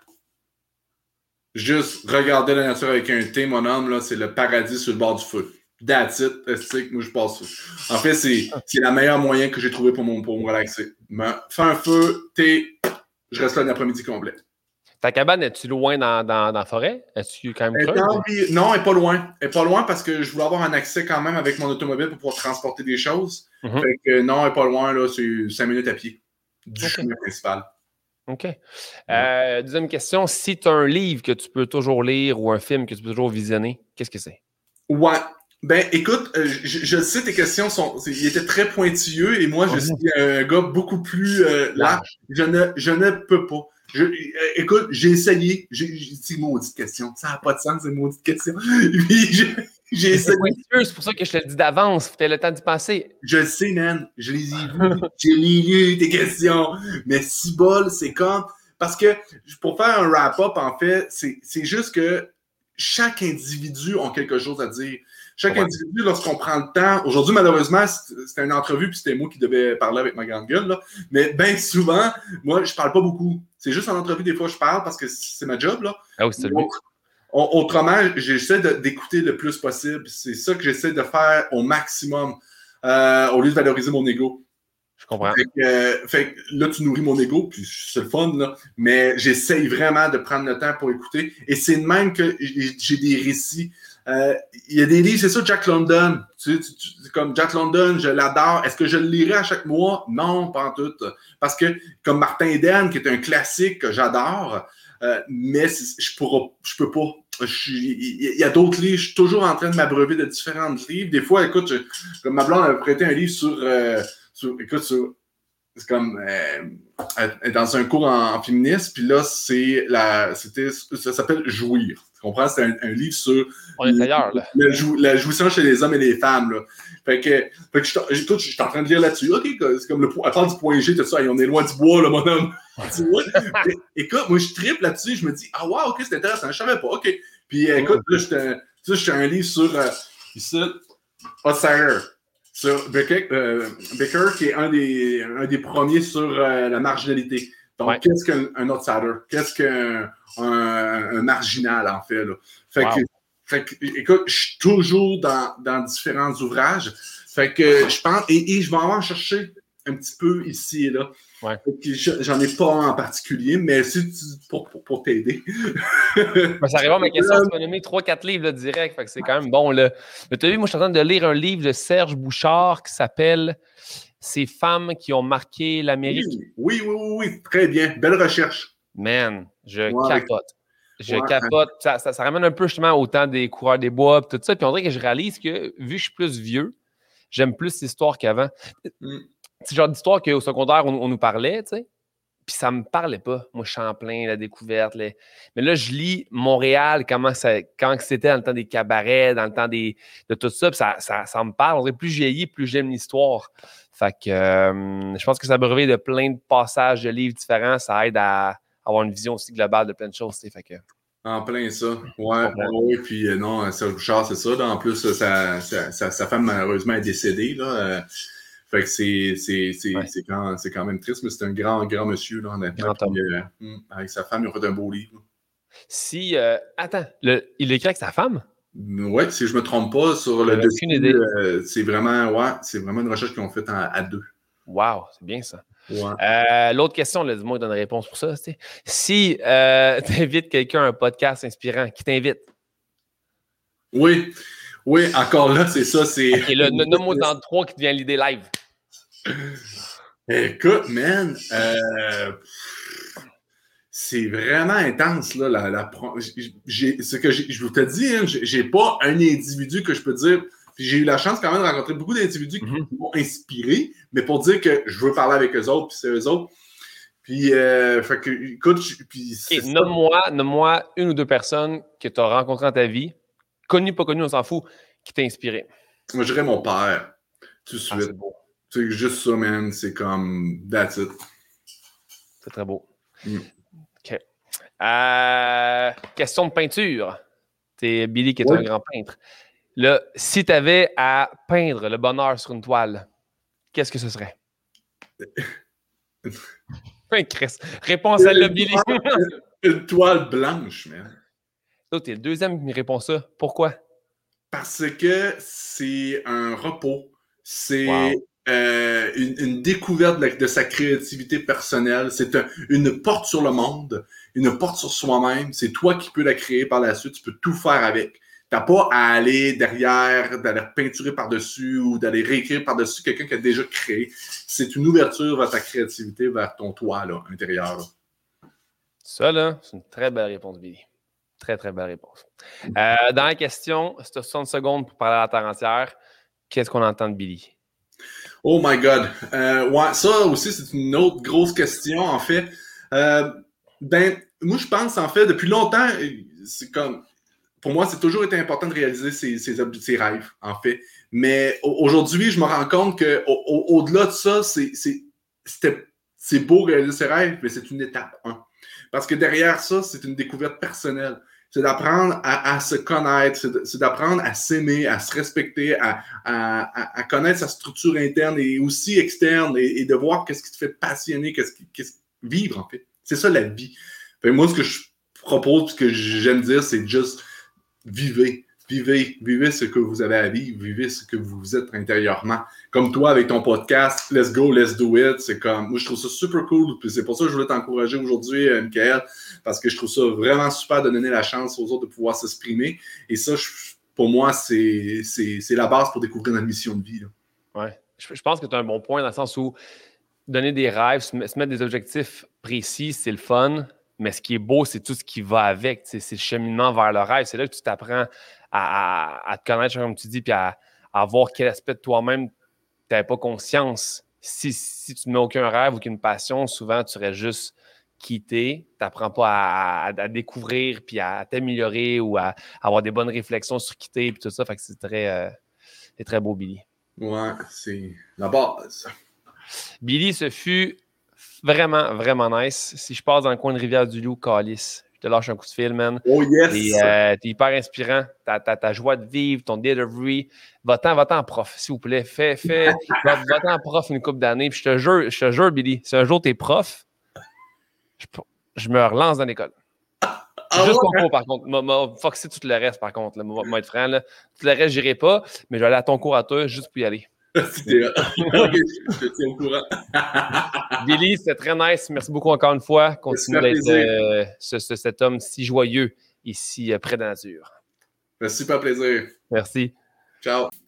Juste regarder la nature avec un thé, mon homme, là, c'est le paradis sur le bord du feu. That's it, esthétique, moi je passe ça. En fait, c'est le meilleur moyen que j'ai trouvé pour me relaxer. Fais un feu, thé, je reste là l'après-midi complet. Ta cabane, es-tu loin dans la forêt? Es-tu quand même creuse? Non, elle n'est pas loin. Elle n'est pas loin parce que je voulais avoir un accès quand même avec mon automobile pour pouvoir transporter des choses. Fait que non, elle n'est pas loin, là, c'est 5 minutes à pied du chemin principal. OK. Deuxième question, si tu as un livre que tu peux toujours lire ou un film que tu peux toujours visionner, qu'est-ce que c'est? Ouais. Ben, écoute, je sais, tes questions ils étaient très pointilleux et moi, je suis un gars beaucoup plus large. Je ne peux pas. Écoute, j'ai essayé. J'ai dit maudite question. Ça n'a pas de sens, c'est maudite question. Puis, j'ai essayé. C'est pour ça que je te le dis d'avance. Tu as le temps d'y penser. Je le sais, man. Je les ai vus. J'ai lu tes questions. Mais si bol, c'est comme... Parce que pour faire un wrap-up, en fait, c'est juste que chaque individu a quelque chose à dire. Chaque individu, lorsqu'on prend le temps... Aujourd'hui, malheureusement, c'était une entrevue, puis c'était moi qui devais parler avec ma grande gueule. Là. Mais bien souvent, moi, je parle pas beaucoup. C'est juste en entrevue, des fois, je parle parce que c'est ma job. Là. Ah oui, c'est lui. Autrement, j'essaie d'écouter le plus possible. C'est ça que j'essaie de faire au maximum au lieu de valoriser mon ego. Je comprends. Fait que là, tu nourris mon ego, puis c'est le fun, là. Mais j'essaye vraiment de prendre le temps pour écouter. Et c'est de même que j'ai des récits. Il y a des livres, c'est ça, Jack London. Comme Jack London, je l'adore. Est-ce que je le lirai à chaque mois? Non, pas en tout. Parce que, comme Martin Eden, qui est un classique que j'adore, mais je peux pas. Il y a d'autres livres, je suis toujours en train de m'abreuver de différents livres. Des fois, écoute, comme ma blonde avait prêté un livre c'est comme dans un cours en féminisme, puis là, ça s'appelle Jouir. Tu comprends? C'est un livre sur la jouissance chez les hommes et les femmes. Là. Fait que je suis en train de lire là-dessus. OK, c'est comme elle parle du point G, tout ça, et on est loin du bois, là, mon homme. Écoute, moi, je triple là-dessus, je me dis, ah, wow, OK, c'est intéressant, je savais pas, OK. Puis écoute, là, j'ai un livre sur ici, Ossager. Sur Becker, qui est un des premiers sur la marginalité. Donc, Ouais. qu'est-ce qu'un outsider? Qu'est-ce qu'un marginal, en fait, là? Fait que, écoute, je suis toujours dans différents ouvrages. Fait que je pense, et je vais en chercher un petit peu ici et là. Ouais. J'en ai pas un en particulier, mais pour t'aider. Ça répond à ma question. Tu m'as nommé 3-4 livres là, direct. Fait que c'est quand même bon. Là. Mais tu as vu, moi, je suis en train de lire un livre de Serge Bouchard qui s'appelle Ces femmes qui ont marqué l'Amérique. Oui. Très bien. Belle recherche. Man, je Ouais. capote. Je capote. Ça ramène un peu justement au temps des coureurs des bois et tout ça. Puis on dirait que je réalise que, vu que je suis plus vieux, j'aime plus l'histoire qu'avant. C'est le genre d'histoire qu'au secondaire, on nous parlait, tu sais. Puis ça me parlait pas. Moi, Champlain, la découverte. Mais là, je lis Montréal, comment c'était dans le temps des cabarets, dans le temps de tout ça. Puis ça me parle. On dirait plus je vieillis, plus j'aime l'histoire. Fait que je pense que ça brevet de plein de passages de livres différents. Ça aide à avoir une vision aussi globale de plein de choses. Fait que, en plein ça. Ouais. Puis non, Serge Bouchard, c'est ça. Là. En plus, sa femme, malheureusement, est décédée. Là. Fait que c'est quand même triste, mais c'est un grand monsieur, là, honnêtement. Puis, avec sa femme, ils ont fait un beau livre. Si. Attends, il écrit avec sa femme? Oui, si je me trompe pas, sur le dessus, c'est vraiment une recherche qu'ils ont faite à deux. Wow, c'est bien ça. Ouais. L'autre question, là, dis-moi, donne une réponse pour ça. Si tu invites quelqu'un à un podcast inspirant, qui t'invite? Oui, encore là, c'est ça. OK, là, nomme-moi dans 3 qui te vient l'idée live. Écoute, man, c'est vraiment intense, là. Ce que je vous te dis, hein, j'ai pas un individu que je peux dire. Puis j'ai eu la chance quand même de rencontrer beaucoup d'individus qui m'ont inspiré, mais pour dire que je veux parler avec eux autres, puis c'est eux autres. Puis, fait que, écoute, nomme-moi une ou deux personnes que tu as rencontrées dans ta vie, connues, pas connues, on s'en fout, qui t'a inspiré. Moi, je dirais mon père, tout de suite. C'est beau. C'est juste ça, man. C'est comme, that's it. C'est très beau. OK. Question de peinture. C'est Billy qui est un grand peintre. Là, si tu avais à peindre le bonheur sur une toile, qu'est-ce que ce serait? Réponds à celle-là, Billy. Une toile blanche, man. Là, t'es le deuxième qui me répond ça. Pourquoi? Parce que c'est un repos. C'est une découverte de sa créativité personnelle. C'est une porte sur le monde, une porte sur soi-même. C'est toi qui peux la créer par la suite. Tu peux tout faire avec. T'as pas à aller derrière, d'aller peinturer par-dessus ou d'aller réécrire par-dessus quelqu'un qui a déjà créé. C'est une ouverture vers ta créativité, vers ton toit là, intérieur. Là. Ça, là, c'est une très belle réponse, Billy. Très, très belle réponse. Dans la question, c'est 60 secondes pour parler à la terre entière. Qu'est-ce qu'on entend de Billy? Oh my God. Ça aussi, c'est une autre grosse question, en fait. Moi, je pense, en fait, depuis longtemps, c'est comme... Pour moi, c'est toujours été important de réaliser ses rêves, en fait. Mais aujourd'hui, je me rends compte que au-delà de ça, c'est beau réaliser ses rêves, mais c'est une étape 1. Parce que derrière ça, c'est une découverte personnelle. C'est d'apprendre à se connaître, c'est d'apprendre à s'aimer, à se respecter, à connaître sa structure interne et aussi externe et de voir qu'est-ce qui te fait passionner, vivre, en fait. C'est ça, la vie. Fait, moi, ce que je propose, ce que j'aime dire, c'est juste vivez ce que vous avez à vivre, vivez ce que vous êtes intérieurement. Comme toi avec ton podcast, let's go, let's do it. C'est comme, moi je trouve ça super cool. Puis c'est pour ça que je voulais t'encourager aujourd'hui, Michael, parce que je trouve ça vraiment super de donner la chance aux autres de pouvoir s'exprimer. Et ça, pour moi, c'est la base pour découvrir notre mission de vie. Là. Ouais. Je pense que tu as un bon point dans le sens où donner des rêves, se mettre des objectifs précis, c'est le fun. Mais ce qui est beau, c'est tout ce qui va avec. C'est le cheminement vers le rêve. C'est là que tu t'apprends à te connaître, comme tu dis, puis à voir quel aspect de toi-même tu n'avais pas conscience. Si tu ne mets aucun rêve, aucune passion, souvent, tu serais juste quitté. Tu n'apprends pas à découvrir, puis à t'améliorer ou à avoir des bonnes réflexions sur quitter, puis tout ça. Fait que c'est très beau, Billy. Ouais, c'est la base. Billy, ce fut vraiment, vraiment nice. Si je passe dans le coin de Rivière-du-Loup, Calice, je te lâche un coup de fil, man. Oh yes! T'es hyper inspirant. Ta joie de vivre, ton delivery. Va-t'en en prof, s'il vous plaît. Va-t'en en prof une couple d'années. Puis je te jure, Billy, si un jour t'es prof, je me relance dans l'école. Juste ton cours, par contre. M'a foxé tout le reste, par contre. M'a être franc. Là. Tout le reste, j'irai pas, mais je vais aller à ton cours à toi juste pour y aller. Ok, je te tiens au courant. Billy, c'était très nice. Merci beaucoup encore une fois. Continue d'être cet homme si joyeux ici près de la nature. Un super plaisir. Merci. Ciao.